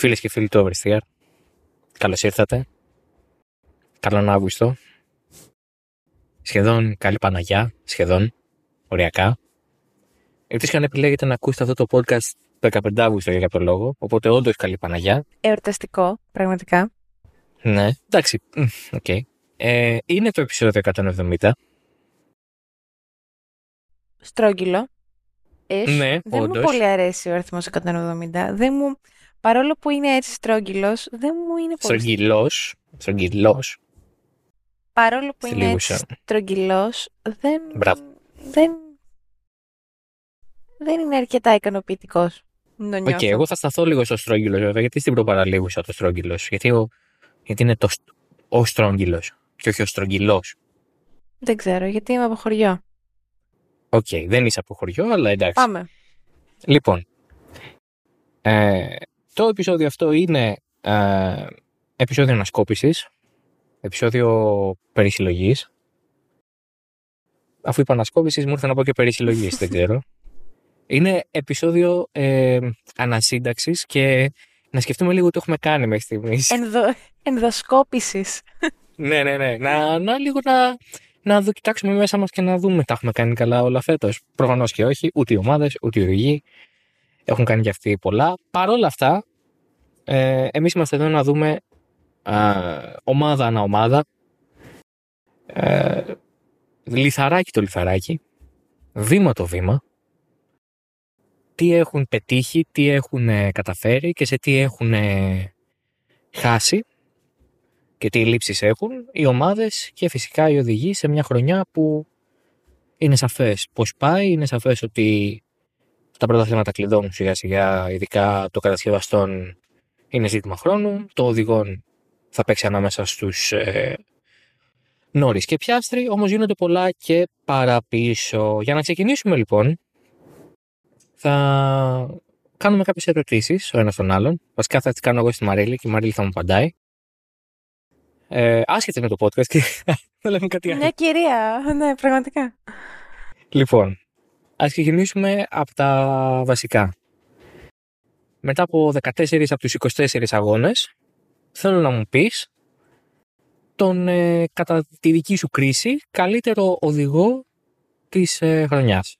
Φίλες και φίλοι του Oversteer, καλώς ήρθατε. Καλόν Αύγουστο. Σχεδόν καλή Παναγιά, σχεδόν, οριακά. Ευτυχώς αν επιλέγετε να ακούσετε αυτό το podcast το 15 Αύγουστο για κάποιο λόγο, οπότε όντως καλή Παναγιά. Εορταστικό, πραγματικά. Ναι, εντάξει, οκ. Είναι το επεισόδιο 170. Στρόγγυλο. Ναι, δεν όντως. μου πολύ αρέσει ο αριθμός 170. Παρόλο που είναι έτσι στρόγγυλος, δεν μου είναι πολύ. Στρογγυλός. Παρόλο που Στη είναι Λίγουσα. έτσι στρογγυλός, Μπράβο. δεν είναι αρκετά ικανοποιητικός. Οκ, εγώ θα σταθώ λίγο στο στρόγγυλος βέβαια, γιατί στην προπαραλίγουσα το στρόγγυλος. Γιατί είναι ο στρόγγυλος και όχι ο στρογγυλός. Δεν ξέρω, γιατί είμαι από χωριό. Οκ, δεν είσαι από χωριό, αλλά εντάξει. Πάμε. Λοιπόν, το επεισόδιο αυτό είναι επεισόδιο ανασκόπησης, επεισόδιο περισυλλογής. Αφού είπα ανασκόπησης, μου ήρθε να πω και περισυλλογής, δεν ξέρω. Είναι επεισόδιο ανασύνταξης και να σκεφτούμε λίγο τι έχουμε κάνει μέχρι στιγμής. Ενδοσκόπησης. Ναι. Λίγο να κοιτάξουμε μέσα μας και να δούμε τα έχουμε κάνει καλά όλα φέτος. Προφανώς και όχι, ούτε οι ομάδες, ούτε οι οδηγοί έχουν κάνει και αυτοί πολλά. Παρ' όλα αυτά, εμείς είμαστε εδώ να δούμε ομάδα ανά ομάδα, λιθαράκι το λιθαράκι, βήμα το βήμα, τι έχουν πετύχει, τι έχουν καταφέρει και σε τι έχουν χάσει και τι ελλείψεις έχουν οι ομάδες και φυσικά οι οδηγοί σε μια χρονιά που είναι σαφές πώς πάει, είναι σαφές ότι τα πρωταθλήματα κλειδώνουν σιγά σιγά, ειδικά το κατασκευαστών είναι ζήτημα χρόνου, το οδηγών θα παίξει ανάμεσα στους Νόρις και Πιάστρι, όμως γίνονται πολλά και παραπίσω. Για να ξεκινήσουμε λοιπόν, θα κάνουμε κάποιες ερωτήσεις ο ένας τον άλλον. Βασικά θα τις κάνω εγώ στη Μαρίλη και η Μαρίλη θα μου απαντάει. Άσχετα με το podcast και θα λέμε κάτι άλλο. Μια κυρία, ναι, πραγματικά. Λοιπόν, ας ξεκινήσουμε από τα βασικά. Μετά από 14 από τους 24 αγώνες, θέλω να μου πεις τον, κατά τη δική σου κρίση, καλύτερο οδηγό της χρονιάς.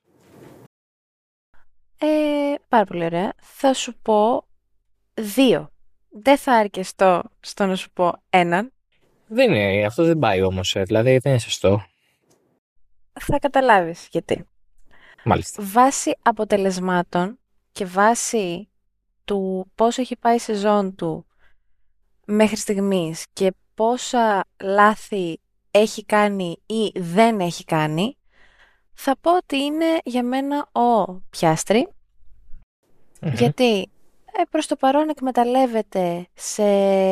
Πάρα πολύ ωραία. Θα σου πω 2. Δεν θα αρκεστώ στο να σου πω 1. Δεν είναι, αυτό δεν πάει όμως, δηλαδή δεν είναι σωστό. Θα καταλάβεις γιατί. Μάλιστα. Βάσει αποτελεσμάτων και βάσει του πώς έχει πάει η σεζόν του μέχρι στιγμής και πόσα λάθη έχει κάνει ή δεν έχει κάνει, θα πω ότι είναι για μένα ο Πιάστρι, γιατί προς το παρόν εκμεταλλεύεται σε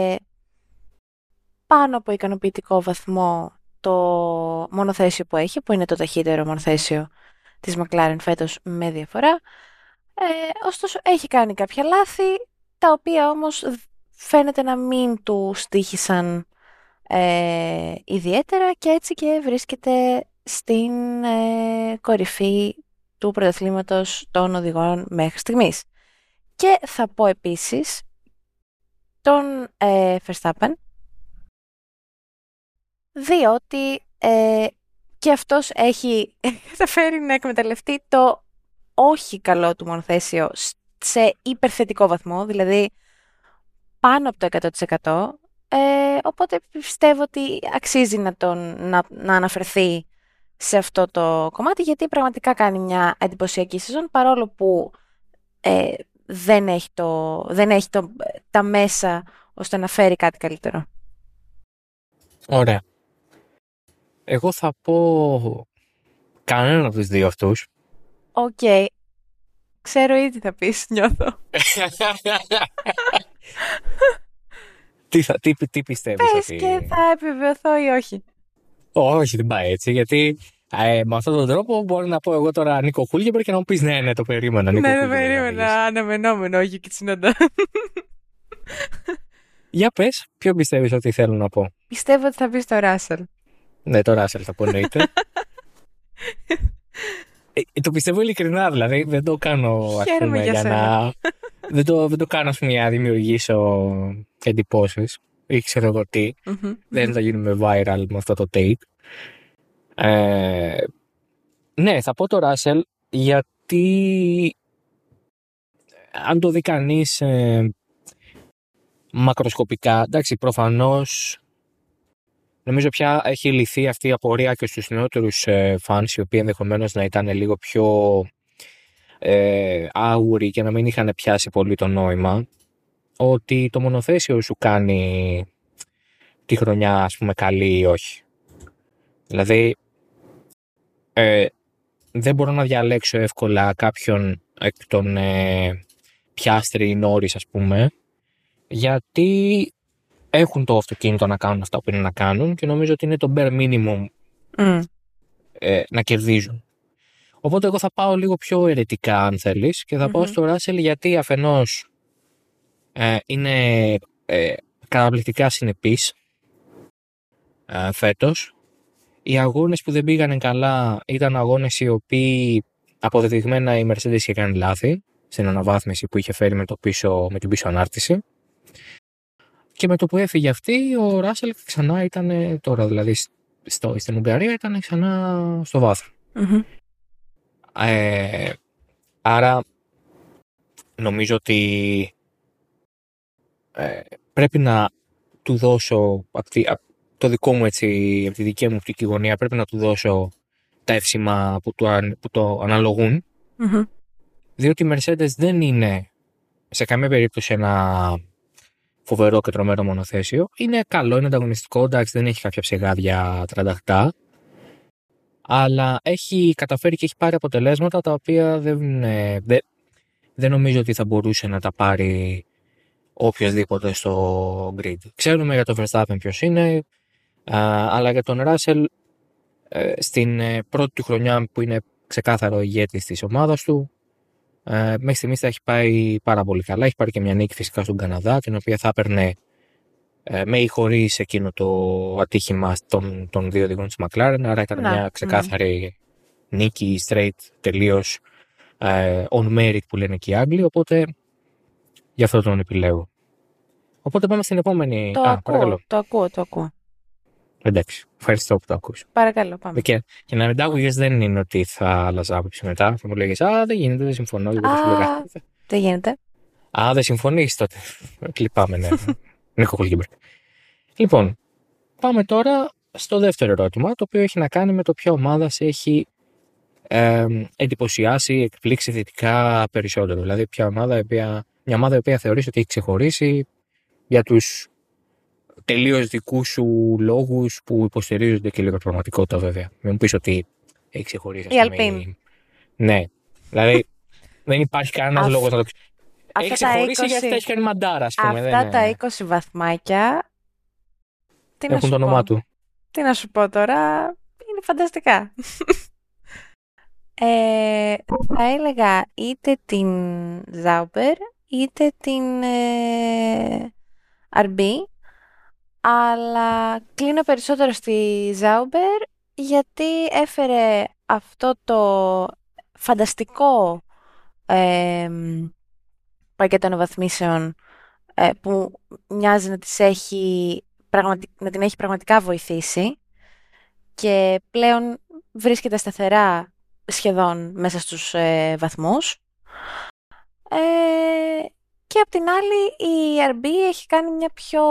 πάνω από ικανοποιητικό βαθμό το μονοθέσιο που έχει, που είναι το ταχύτερο μονοθέσιο της McLaren φέτος με διαφορά. Ωστόσο έχει κάνει κάποια λάθη, τα οποία όμως φαίνεται να μην του στοίχησαν ιδιαίτερα και έτσι και βρίσκεται στην κορυφή του πρωταθλήματος των οδηγών μέχρι στιγμής. Και θα πω επίσης τον Verstappen, διότι και αυτός έχει καταφέρει να εκμεταλλευτεί το όχι καλό του μονοθέσιο σε υπερθετικό βαθμό, δηλαδή πάνω από το 100%, οπότε πιστεύω ότι αξίζει να αναφερθεί σε αυτό το κομμάτι, γιατί πραγματικά κάνει μια εντυπωσιακή σεζόν, παρόλο που δεν έχει τα μέσα ώστε να φέρει κάτι καλύτερο. Ωραία. Εγώ θα πω κανέναν από τους δύο αυτούς. Οκ. Ξέρω ήδη τι θα πεις, νιώθω. Τι πιστεύεις Πες ότι... και θα επιβεβαιωθώ ή όχι. Όχι, δεν πάει έτσι, γιατί με αυτόν τον τρόπο μπορεί να πω εγώ τώρα Νίκο Χούλγεμπερ και να μου πεις ναι, το περίμενα. Νίκο Ναι, το Χούλγεμπερ, περίμενα. Αναμενόμενο, όχι και τσινόντα. Για πες, ποιο πιστεύεις ότι θέλω να πω? Πιστεύω ότι θα πεις το Ράσελ. Ναι, το Ράσελ θα πω, εννοείται. Το πιστεύω ειλικρινά, δηλαδή δεν το κάνω ας Χαίρομαι πούμε, για για σένα. δεν το κάνω, ας πούμε, για να δημιουργήσω εντυπώσεις ή ξέρω εγώ τι. Δεν θα γίνουμε viral με αυτό το take. Ναι, θα πω το Russell γιατί αν το δει κανείς μακροσκοπικά, εντάξει, προφανώς νομίζω πια έχει λυθεί αυτή η απορία και στους νεότερους fans, οι οποίοι ενδεχομένως να ήταν λίγο πιο άγουροι και να μην είχαν πιάσει πολύ το νόημα, ότι το μονοθέσιο σου κάνει τη χρονιά, ας πούμε, καλή ή όχι. Δηλαδή δεν μπορώ να διαλέξω εύκολα κάποιον εκ των Πιάστρι ή Νόρις, ας πούμε, γιατί έχουν το αυτοκίνητο να κάνουν αυτά που είναι να κάνουν και νομίζω ότι είναι το bare minimum να κερδίζουν. Οπότε εγώ θα πάω λίγο πιο αιρετικά, αν θέλεις, και θα πάω στο Ράσελ γιατί αφενός είναι καταπληκτικά συνεπής φέτος. Οι αγώνες που δεν πήγανε καλά ήταν αγώνες οι οποίοι αποδεδειγμένα η Mercedes είχε κάνει λάθη στην αναβάθμιση που είχε φέρει με την πίσω ανάρτηση. Και με το που έφυγε αυτή, ο Ράσελ ξανά ήταν τώρα, δηλαδή στην Ουγγαρία ήταν ξανά στο βάθρο. Άρα νομίζω ότι πρέπει να του δώσω το δικό μου, έτσι, από τη δική μου οπτική γωνία, πρέπει να του δώσω τα εύσημα που το αναλογούν, διότι η Mercedes δεν είναι σε καμία περίπτωση ένα φοβερό και τρομερό μονοθέσιο. Είναι καλό, είναι ανταγωνιστικό, εντάξει, δεν έχει κάποια ψεγάδια τρανταχτά, αλλά έχει καταφέρει και έχει πάρει αποτελέσματα τα οποία δεν νομίζω ότι θα μπορούσε να τα πάρει οποιοδήποτε στο grid. Ξέρουμε για τον Verstappen ποιος είναι, αλλά για τον Russell στην πρώτη του χρονιά που είναι ξεκάθαρο ηγέτης της ομάδας του, μέχρι στιγμής θα έχει πάει πάρα πολύ καλά. Έχει πάρει και μια νίκη φυσικά στον Καναδά, την οποία θα έπαιρνε με ή χωρίς εκείνο το ατύχημα των δύο οδηγών της McLaren, άρα ήταν μια ξεκάθαρη νίκη, straight, τελείως on merit που λένε και οι Άγγλοι, οπότε γι' αυτό τον επιλέγω. Οπότε πάμε στην επόμενη. Το ακούω. Εντάξει, ευχαριστώ που το ακούς. Παρακαλώ, πάμε. Και να μην τα άκουγες δεν είναι ότι θα άλλαζα άποψη μετά. Θα μου λέγες δεν γίνεται, δεν συμφωνώ. Δεν γίνεται. Δεν συμφωνείς τότε. Λυπάμαι, ναι. Νίκο Χολκίμπερκ. Λοιπόν, πάμε τώρα στο δεύτερο ερώτημα, το οποίο έχει να κάνει με το ποια ομάδα σε έχει εντυπωσιάσει, εκπλήξει θετικά περισσότερο. Δηλαδή, μια ομάδα η οποία θεωρείς ότι έχει ξεχωρίσει για τους τελείως δικούς σου λόγους που υποστηρίζονται και λίγο πραγματικότητα, βέβαια. Μην μου πεις ότι έχει ξεχωρίσει. Η Αλπίν. Ναι. Δηλαδή, δεν υπάρχει κανένας λόγος να το ξέρει. Έχει ξεχωρίσει γιατί έχει κάνει μαντάρα, ας πούμε. Αυτά τα 20 βαθμάκια. Έχουν το όνομά του. Τι να σου πω τώρα. Είναι φανταστικά. Θα έλεγα είτε την Zauber είτε την RB, αλλά κλείνω περισσότερο στη Zauber γιατί έφερε αυτό το φανταστικό πακέτο αναβαθμίσεων που μοιάζει να την έχει πραγματικά βοηθήσει και πλέον βρίσκεται σταθερά σχεδόν μέσα στους βαθμούς. Και απ' την άλλη η RB έχει κάνει μια πιο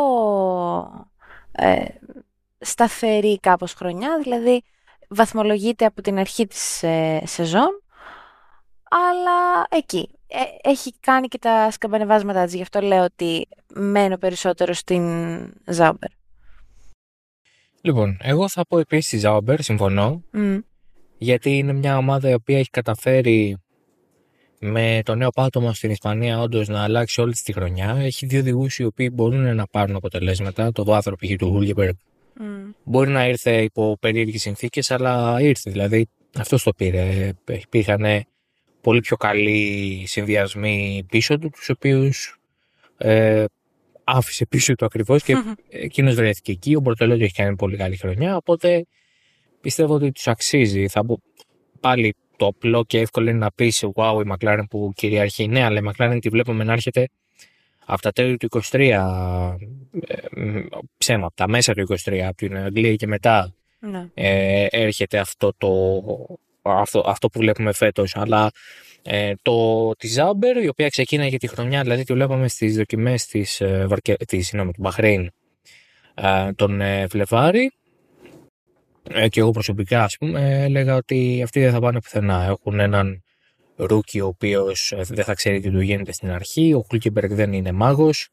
σταθερή κάπως χρονιά, δηλαδή βαθμολογείται από την αρχή της σεζόν, αλλά εκεί έχει κάνει και τα σκαμπανεβάσματά της, γι' αυτό λέω ότι μένω περισσότερο στην Zauber. Λοιπόν, εγώ θα πω επίσης στη Zauber, συμφωνώ, γιατί είναι μια ομάδα η οποία έχει καταφέρει με το νέο πάτωμα στην Ισπανία όντως να αλλάξει όλη τη χρονιά. Έχει δύο οδηγούς οι οποίοι μπορούν να πάρουν αποτελέσματα. Το βάθρο π.χ. του Χούλκεμπεργκ μπορεί να ήρθε υπό περίεργες συνθήκες, αλλά ήρθε. Δηλαδή αυτός το πήρε. Υπήρχαν πολύ πιο καλοί συνδυασμοί πίσω του, τους οποίους άφησε πίσω του ακριβώς και εκείνος βρέθηκε εκεί. Ο Μπορτολέτο έχει κάνει πολύ καλή χρονιά, οπότε πιστεύω ότι τους αξίζει. Πάλι το απλό και εύκολο είναι να πεις wow, η McLaren που κυριαρχεί. Ναι, αλλά η McLaren τη βλέπουμε να έρχεται από τα τέλη του 23, ψέμα, από τα μέσα του 23, από την Αγγλία και μετά Ναι. έρχεται αυτό που βλέπουμε φέτος. Αλλά τη Zauber, η οποία ξεκίναγε τη χρονιά, δηλαδή τη βλέπαμε στις δοκιμές του Μπαχρέιν τον Φλεβάρη, και εγώ προσωπικά, ας πούμε, έλεγα ότι αυτοί δεν θα πάνε πουθενά. Έχουν έναν ρούκι ο οποίος δεν θα ξέρει τι του γίνεται στην αρχή. Ο Χούλκεμπεργκ δεν είναι μάγος.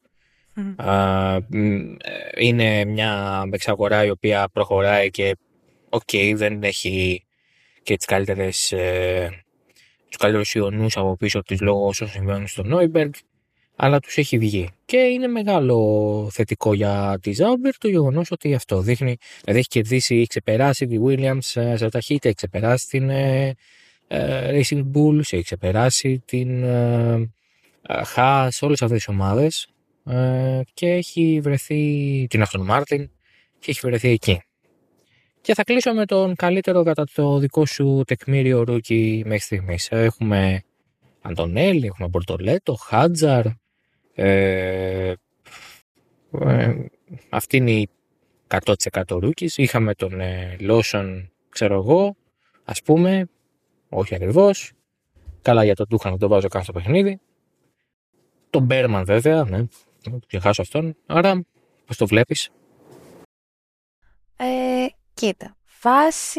Είναι μια εξαγορά η οποία προχωράει και δεν έχει και τους καλύτερους ιονούς από πίσω της λόγω όσων συμβαίνουν στο Νόιμπεργκ, αλλά τους έχει βγει. Και είναι μεγάλο θετικό για τη Zauber το γεγονός ότι αυτό δείχνει, δηλαδή έχει κερδίσει, έχει ξεπεράσει τη Williams σε ταχύτητα, έχει ξεπεράσει την Racing Bulls, έχει ξεπεράσει την Haas, όλες αυτές τις ομάδες, και έχει βρεθεί την Aston Martin και έχει βρεθεί εκεί. Και θα κλείσω με τον καλύτερο κατά το δικό σου τεκμήριο ρούκι μέχρι στιγμής. Έχουμε Αντωνέλη, έχουμε Μπορτολέτο, Χάτζαρ. Αυτή είναι η 100% ρούκις. Είχαμε τον Λόσον, ξέρω εγώ, ας πούμε, όχι ακριβώς. Καλά για τον Τούχαν, το βάζω κάτω στο παιχνίδι. Τον Μπέρμαν βέβαια, ναι, ξεχάσω αυτόν. Άρα, πώς το βλέπεις? Κοίτα, βάση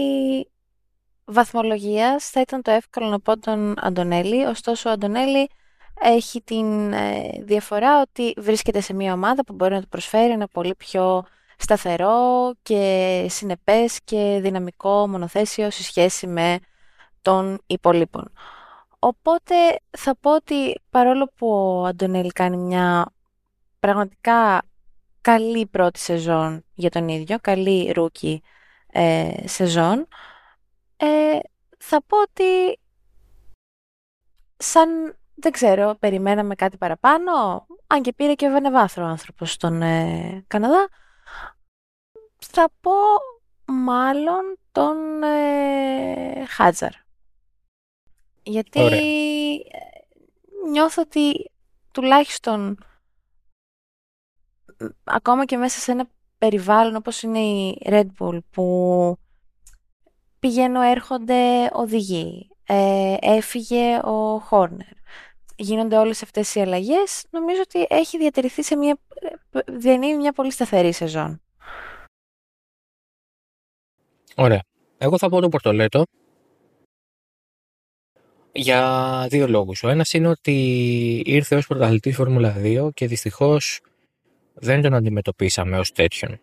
βαθμολογίας θα ήταν το εύκολο να πω τον Αντωνέλη, ωστόσο ο Αντωνέλη έχει την διαφορά ότι βρίσκεται σε μια ομάδα που μπορεί να του προσφέρει ένα πολύ πιο σταθερό και συνεπές και δυναμικό μονοθέσιο σε σχέση με των υπολείπων. Οπότε θα πω ότι παρόλο που ο Αντωνέλη κάνει μια πραγματικά καλή πρώτη σεζόν για τον ίδιο, καλή ρούκι σεζόν, θα πω ότι σαν, δεν ξέρω, περιμέναμε κάτι παραπάνω, αν και πήρε και βενεβάθρο ο άνθρωπος στον Καναδά, θα πω μάλλον τον Χάτζαρ. Γιατί νιώθω ότι τουλάχιστον ακόμα και μέσα σε ένα περιβάλλον όπως είναι η Red Bull που πηγαίνουν έρχονται οδηγοί, έφυγε ο Χόρνερ, γίνονται όλες αυτές οι αλλαγές, νομίζω ότι έχει διατηρηθεί σε διανύει μια πολύ σταθερή σεζόν. Ωραία. Εγώ θα πω τον Πορτολέτο για δύο λόγους. Ο ένας είναι ότι ήρθε ως πρωταθλητής Φόρμουλα 2 και δυστυχώς δεν τον αντιμετωπίσαμε ως τέτοιον.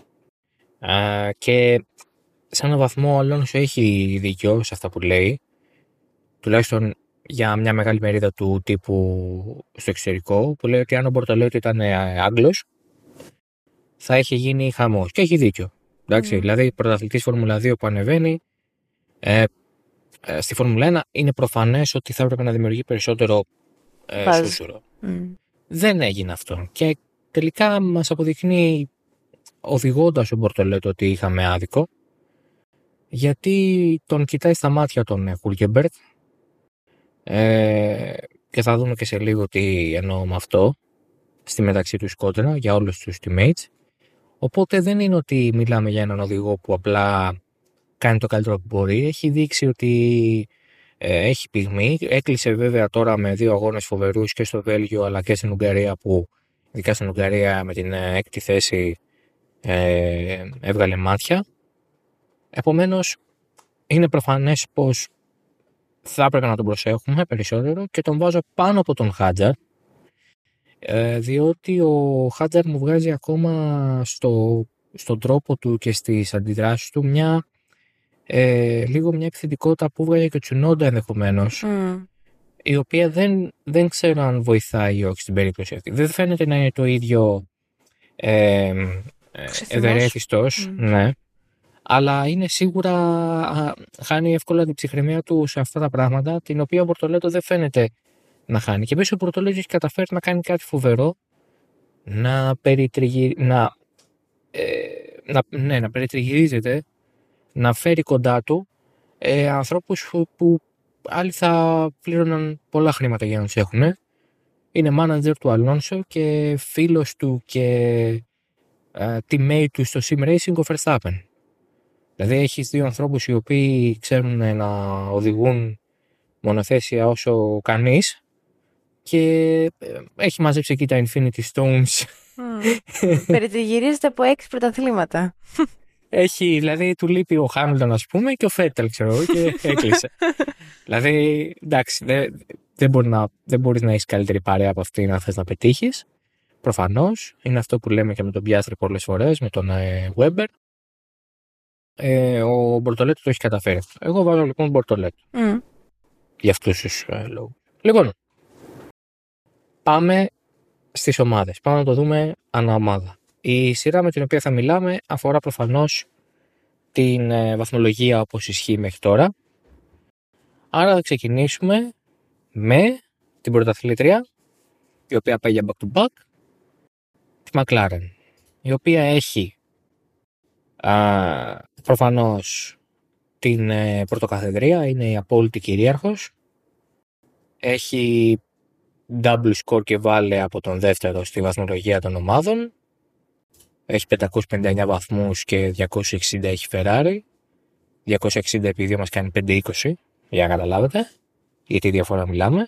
Και σε έναν βαθμό ο Αλόνσο έχει δίκιο σε αυτά που λέει, τουλάχιστον για μια μεγάλη μερίδα του τύπου στο εξωτερικό, που λέει ότι αν ο Πορτολέτο ήταν Άγγλος θα είχε γίνει χαμός. Και έχει δίκιο. Εντάξει, δηλαδή πρωταθλητής Φόρμουλα 2 που ανεβαίνει στη Φόρμουλα 1 είναι προφανές ότι θα έπρεπε να δημιουργεί περισσότερο σούσουρο. Δεν έγινε αυτό. Και τελικά μας αποδεικνύει οδηγώντας ο Μπορτολέτο ότι είχαμε άδικο, γιατί τον κοιτάει στα μάτια τον Χούλκεμπεργκ, και θα δούμε και σε λίγο τι εννοώ με αυτό στη μεταξύ του κόντρα για όλους τους teammates. Οπότε δεν είναι ότι μιλάμε για έναν οδηγό που απλά κάνει το καλύτερο που μπορεί. Έχει δείξει ότι έχει πυγμή. Έκλεισε βέβαια τώρα με 2 αγώνες φοβερούς και στο Βέλγιο αλλά και στην Ουγγαρία, που ειδικά στην Ουγγαρία με την 6η θέση έβγαλε μάτια. Επομένως είναι προφανές πως θα έπρεπε να τον προσέχουμε περισσότερο και τον βάζω πάνω από τον Χάτζαρ, διότι ο Χάτζαρ μου βγάζει ακόμα στον τρόπο του και στις αντιδράσεις του λίγο μια επιθετικότητα που βγάζει και ο Τσουνόντα ενδεχομένως, η οποία δεν ξέρω αν βοηθάει ή όχι στην περίπτωση αυτή. Δεν φαίνεται να είναι το ίδιο ευερέθιστος, ναι, αλλά είναι σίγουρα χάνει εύκολα την ψυχραιμία του σε αυτά τα πράγματα, την οποία ο Μπορτολέτο δεν φαίνεται να χάνει. Και επίσης ο Μπορτολέτο έχει καταφέρει να κάνει κάτι φοβερό, να περιτριγυρίζεται, να φέρει κοντά του ανθρώπους που άλλοι θα πλήρωναν πολλά χρήματα για να τους έχουν. Είναι manager του Αλόνσο και φίλος του και teammate του στο Sim Racing ο Verstappen. Δηλαδή έχεις δύο ανθρώπους οι οποίοι ξέρουν να οδηγούν μονοθέσια όσο κανείς και έχει μαζέψει εκεί τα Infinity Stones. Περιτριγυρίζεται από 6 πρωταθλήματα. Έχει, δηλαδή του λείπει ο Χάμιλτον ας πούμε και ο Φέτελ ξέρω και έκλεισε. Δηλαδή εντάξει δεν μπορείς να έχεις καλύτερη παρέα από αυτή να θες να πετύχεις. Προφανώς είναι αυτό που λέμε και με τον Πιάστρη πολλές φορές, με τον Weber. Ο Μπορτολέτο το έχει καταφέρει. Εγώ βάζω λοιπόν Μπορτολέτο. Για αυτούς τους λόγους. Λοιπόν, πάμε στις ομάδες. Πάμε να το δούμε ανά ομάδα. Η σειρά με την οποία θα μιλάμε αφορά προφανώς την βαθμολογία όπως ισχύει μέχρι τώρα. Άρα θα ξεκινήσουμε με την πρωταθλήτρια, η οποία πάει για back to back, τη McLaren, η οποία έχει προφανώς την πρωτοκαθεδρία, είναι η απόλυτη κυρίαρχος. Έχει double score και βάλε από τον δεύτερο στη βαθμολογία των ομάδων. Έχει 559 βαθμούς και 260 έχει Ferrari. 260 επειδή μας κάνει 5-20, για να καταλάβετε γιατί διαφορά μιλάμε.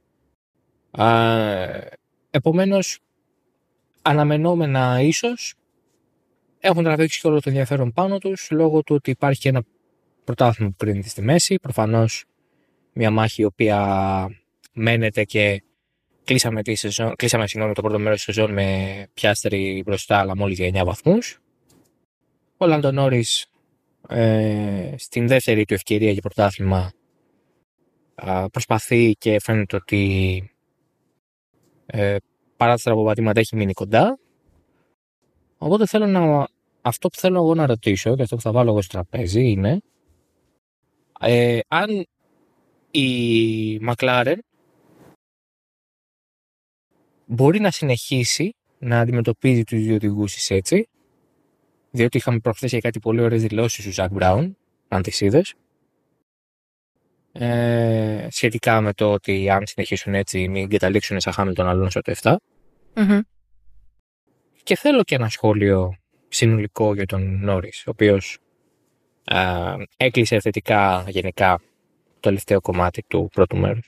Επομένως, αναμενόμενα ίσως έχουν τραβήξει και όλο το ενδιαφέρον πάνω τους λόγω του ότι υπάρχει ένα πρωτάθλημα που κρίνεται στη μέση. Προφανώς μια μάχη η οποία μένεται και κλείσαμε το πρώτο μέρος της σεζόν με Πιάστρη μπροστά αλλά μόλις για 9 βαθμούς. Ο Λάντο Νόρις στην δεύτερη του ευκαιρία για πρωτάθλημα προσπαθεί και φαίνεται ότι παρά τα στραβοπατήματα έχει μείνει κοντά. Οπότε αυτό που θέλω εγώ να ρωτήσω και αυτό που θα βάλω εγώ στο τραπέζι είναι αν η McLaren μπορεί να συνεχίσει να αντιμετωπίζει τους δύο οδηγούς της έτσι, διότι είχαμε προχθές για κάτι πολύ ωραίες δηλώσεις του Ζακ Μπράουν, αν τις είδες, σχετικά με το ότι αν συνεχίσουν έτσι μην καταλήξουν σαν Χάμιλτον Αλόνσο το 7. Και θέλω και ένα σχόλιο συνολικό για τον Νόρις, ο οποίος έκλεισε θετικά γενικά το τελευταίο κομμάτι του πρώτου μέρους.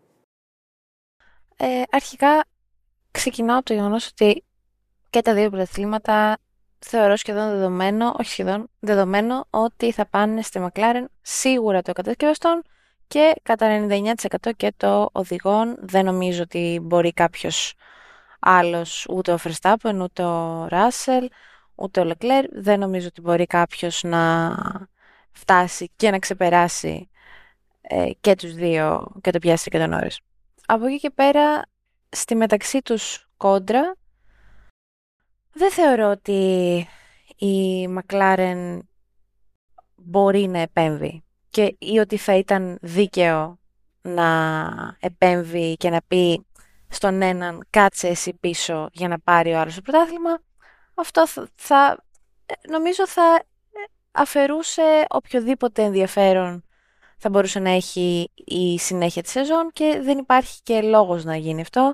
Αρχικά ξεκινάω από το γεγονός ότι και τα δύο πρωταθλήματα θεωρώ δεδομένο ότι θα πάνε στη McLaren, σίγουρα το κατασκευαστών και κατά 99% και το οδηγών. Δεν νομίζω ότι μπορεί κάποιος άλλος, ούτε ο Verstappen, ούτε ο Russell, ούτε ο Leclerc, δεν νομίζω ότι μπορεί κάποιος να φτάσει και να ξεπεράσει και τους δύο, και το Piastri και τον Norris. Από εκεί και πέρα, στη μεταξύ τους κόντρα, δεν θεωρώ ότι η McLaren μπορεί να επέμβει ή ότι θα ήταν δίκαιο να επέμβει και να πει στον έναν κάτσε εσύ πίσω για να πάρει ο άλλος το πρωτάθλημα. Αυτό νομίζω θα αφαιρούσε οποιοδήποτε ενδιαφέρον θα μπορούσε να έχει η συνέχεια της σεζόν και δεν υπάρχει και λόγος να γίνει αυτό.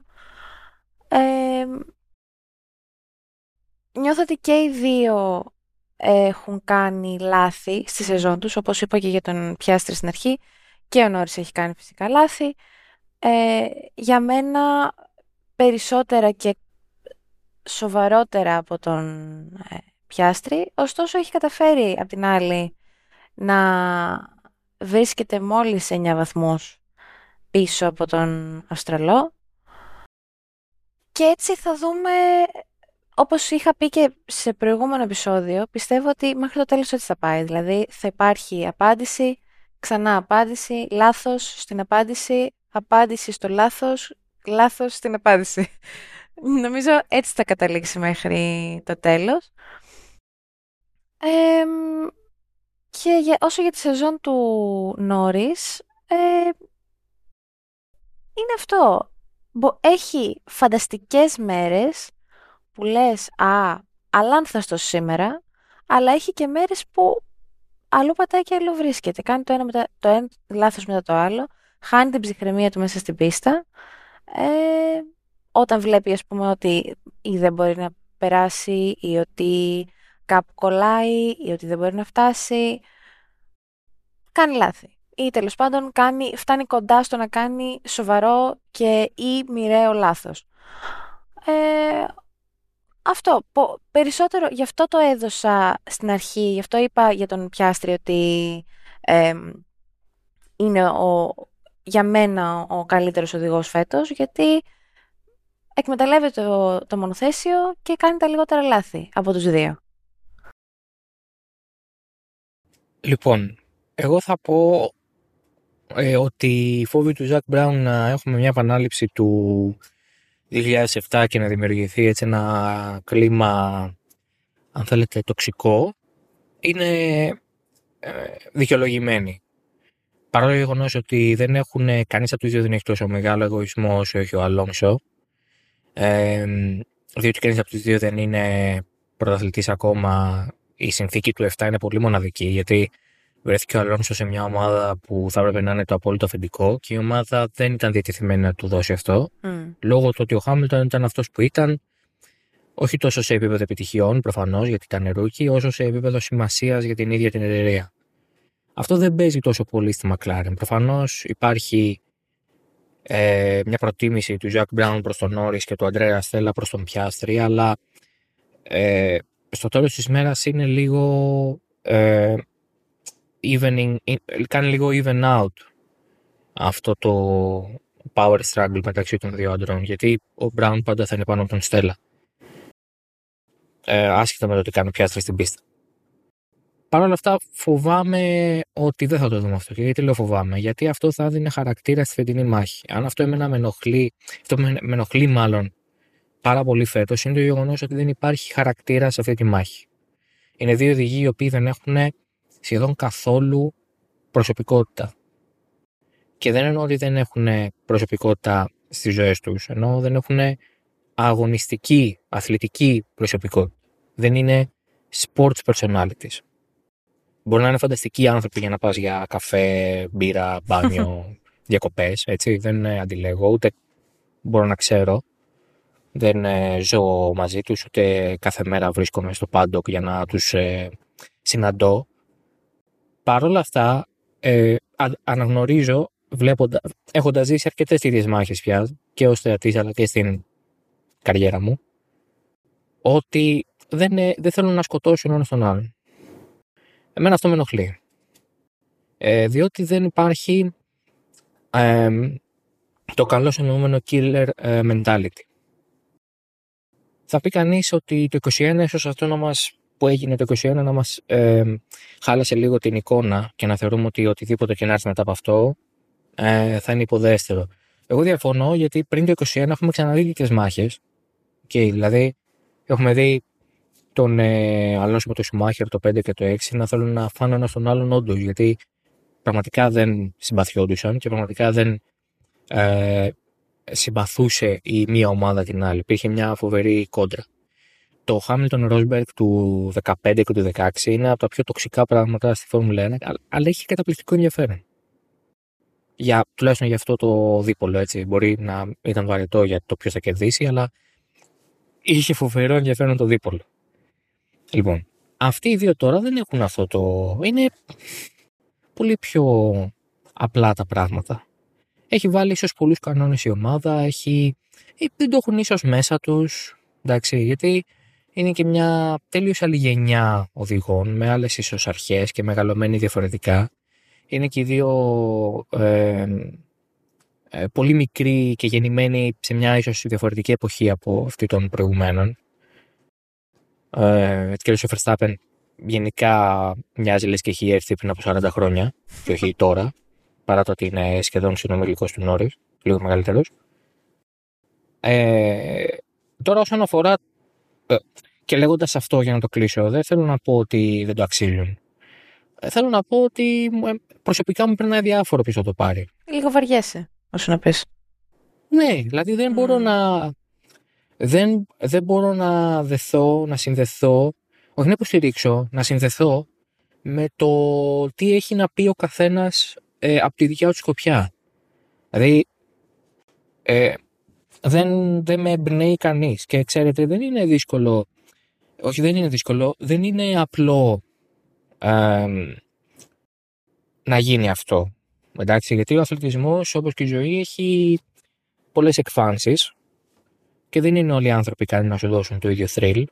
Νιώθω ότι και οι δύο έχουν κάνει λάθη στη σεζόν τους, όπως είπα και για τον Πιάστρη στην αρχή, και ο Νόρις έχει κάνει φυσικά λάθη. Για μένα περισσότερα και σοβαρότερα από τον Πιάστρη, ωστόσο έχει καταφέρει απ' την άλλη να βρίσκεται μόλις 9 βαθμούς πίσω από τον Αυστραλό και έτσι θα δούμε, όπως είχα πει και σε προηγούμενο επεισόδιο, πιστεύω ότι μέχρι το τέλος έτσι θα πάει, δηλαδή θα υπάρχει απάντηση, ξανά απάντηση, λάθος στην απάντηση, απάντηση στο λάθος, λάθος στην απάντηση. Νομίζω έτσι θα καταλήξει μέχρι το τέλος. Και όσο για τη σεζόν του Νόρις, είναι αυτό. Έχει φανταστικές μέρες που λες αλάνθαστος σήμερα, αλλά έχει και μέρες που αλλού πατάει και αλλού βρίσκεται. Κάνει το ένα λάθος μετά το άλλο, χάνει την ψυχραιμία του μέσα στην πίστα. Όταν βλέπει, ας πούμε, ότι ή δεν μπορεί να περάσει ή ότι κάπου κολλάει ή ότι δεν μπορεί να φτάσει, κάνει λάθη. Ή τέλος πάντων φτάνει κοντά στο να κάνει σοβαρό και ή μοιραίο λάθος. Αυτό, περισσότερο, γι' αυτό το έδωσα στην αρχή, γι' αυτό είπα για τον Πιάστρη ότι είναι για μένα ο καλύτερος οδηγός φέτος, γιατί εκμεταλλεύεται το μονοθέσιο και κάνει τα λιγότερα λάθη από τους δύο. Λοιπόν, εγώ θα πω ότι οι φόβοι του Ζακ Μπράουν να έχουμε μια επανάληψη του 2007 και να δημιουργηθεί έτσι ένα κλίμα, αν θέλετε, τοξικό, είναι δικαιολογημένοι. Παρόλο το γεγονός ότι δεν έχουν, κανείς από τους δύο δεν έχει τόσο μεγάλο εγωισμό όσο έχει ο Αλόνσο, διότι κανείς από τους δύο δεν είναι πρωταθλητής ακόμα, η συνθήκη του 7 είναι πολύ μοναδική, γιατί βρέθηκε ο Αλόνσο σε μια ομάδα που θα έπρεπε να είναι το απόλυτο αφεντικό και η ομάδα δεν ήταν διατεθειμένη να του δώσει αυτό, λόγω του ότι ο Χάμιλτον ήταν αυτός που ήταν, όχι τόσο σε επίπεδο επιτυχιών προφανώς γιατί ήταν ρούκι, όσο σε επίπεδο σημασίας για την ίδια την εταιρεία. Αυτό δεν παίζει τόσο πολύ στη McLaren. Προφανώς υπάρχει μια προτίμηση του Jack Brown προς τον Norris και του Andrea Stella προς τον Piastri, αλλά στο τέλος της μέρας είναι λίγο κάνει λίγο even out αυτό το power struggle μεταξύ των δύο άντρων, γιατί ο Brown πάντα θα είναι πάνω από τον Stella, άσχετα με το τι κάνει ο Piastri στην πίστα. Παρ' όλα αυτά φοβάμαι ότι δεν θα το δούμε αυτό. Και γιατί λέω φοβάμαι? Γιατί αυτό θα δίνει χαρακτήρα στη φετινή μάχη. Αν αυτό εμένα με ενοχλεί μάλλον πάρα πολύ φέτος, είναι το γεγονός ότι δεν υπάρχει χαρακτήρα σε αυτή τη μάχη. Είναι δύο οδηγοί οι οποίοι δεν έχουν σχεδόν καθόλου προσωπικότητα. Και δεν εννοώ ότι δεν έχουν προσωπικότητα στις ζωές τους, ενώ δεν έχουν αγωνιστική, αθλητική προσωπικότητα. Δεν είναι sports personalities. Μπορεί να είναι φανταστικοί άνθρωποι για να πας για καφέ, μπύρα, μπάνιο, διακοπές, έτσι. Δεν αντιλέγω, ούτε μπορώ να ξέρω. Δεν ζω μαζί τους, ούτε κάθε μέρα βρίσκομαι στο paddock για να τους συναντώ. Παρ' όλα αυτά, αναγνωρίζω, έχοντας ζήσει αρκετές τέτοιες μάχες πια, και ως θεατής αλλά και στην καριέρα μου, ότι δεν θέλουν να σκοτώσουν ο ένας τον άλλον. Εμένα αυτό με ενοχλεί. Διότι δεν υπάρχει το καλώς εννοούμενο killer mentality. Θα πει κανείς ότι το 21 ίσως αυτό που έγινε το 21 να μας χάλασε λίγο την εικόνα και να θεωρούμε ότι οτιδήποτε και να έρθει μετά από αυτό θα είναι υποδέστερο. Εγώ διαφωνώ, γιατί πριν το 21 έχουμε ξαναδεί τέτοιες μάχες. Δηλαδή έχουμε δει τον Αλόνσο με τον Σουμάχερ το 5 και το 6 να θέλουν να φάνε ένα τον άλλον όντως, γιατί πραγματικά δεν συμπαθιόντουσαν και πραγματικά δεν συμπαθούσε η μία ομάδα την άλλη. Υπήρχε μια φοβερή κόντρα. Το Χάμιλτον Ρόσμπεργκ του 15 και του 16 είναι από τα πιο τοξικά πράγματα στη Φόρμουλα 1, αλλά έχει καταπληκτικό ενδιαφέρον. Τουλάχιστον για αυτό το δίπολο, έτσι. Μπορεί να ήταν βαρετό για το ποιος θα κερδίσει, αλλά είχε φοβερό ενδιαφέρον το δίπολο. Λοιπόν, αυτοί οι δύο τώρα δεν έχουν αυτό το... Είναι πολύ πιο απλά τα πράγματα. Έχει βάλει ίσως πολλούς κανόνες η ομάδα, δεν το έχουν ίσως μέσα τους, εντάξει, γιατί είναι και μια τελείως άλλη γενιά οδηγών, με άλλες ίσως αρχές και μεγαλωμένοι διαφορετικά. Είναι και οι δύο πολύ μικροί και γεννημένοι σε μια ίσως διαφορετική εποχή από αυτή των προηγουμένων. Και ο Verstappen γενικά μοιάζει λες και έχει έρθει πριν από 40 χρόνια και όχι τώρα, παρά το ότι είναι σχεδόν συνομιλικός του Norris, λίγο μεγαλύτερος. Τώρα όσον αφορά, και λέγοντας αυτό για να το κλείσω, δεν θέλω να πω ότι δεν το αξίζουν. Θέλω να πω ότι προσωπικά μου περνάει διάφορο ποιος θα το πάρει. Λίγο βαριέσαι, όσο να πεις. Ναι, δηλαδή δεν μπορώ να... Δεν μπορώ να συνδεθώ, όχι να υποστηρίξω, να συνδεθώ με το τι έχει να πει ο καθένας από τη δικιά του σκοπιά. Δηλαδή, δεν με εμπνέει κανείς. Και ξέρετε, δεν είναι δύσκολο. Όχι, δεν είναι δύσκολο. Δεν είναι απλό να γίνει αυτό. Εντάξει, γιατί ο αθλητισμός, όπως και η ζωή, έχει πολλές εκφάνσεις και δεν είναι όλοι οι άνθρωποι ικανοί να σου δώσουν το ίδιο thrill.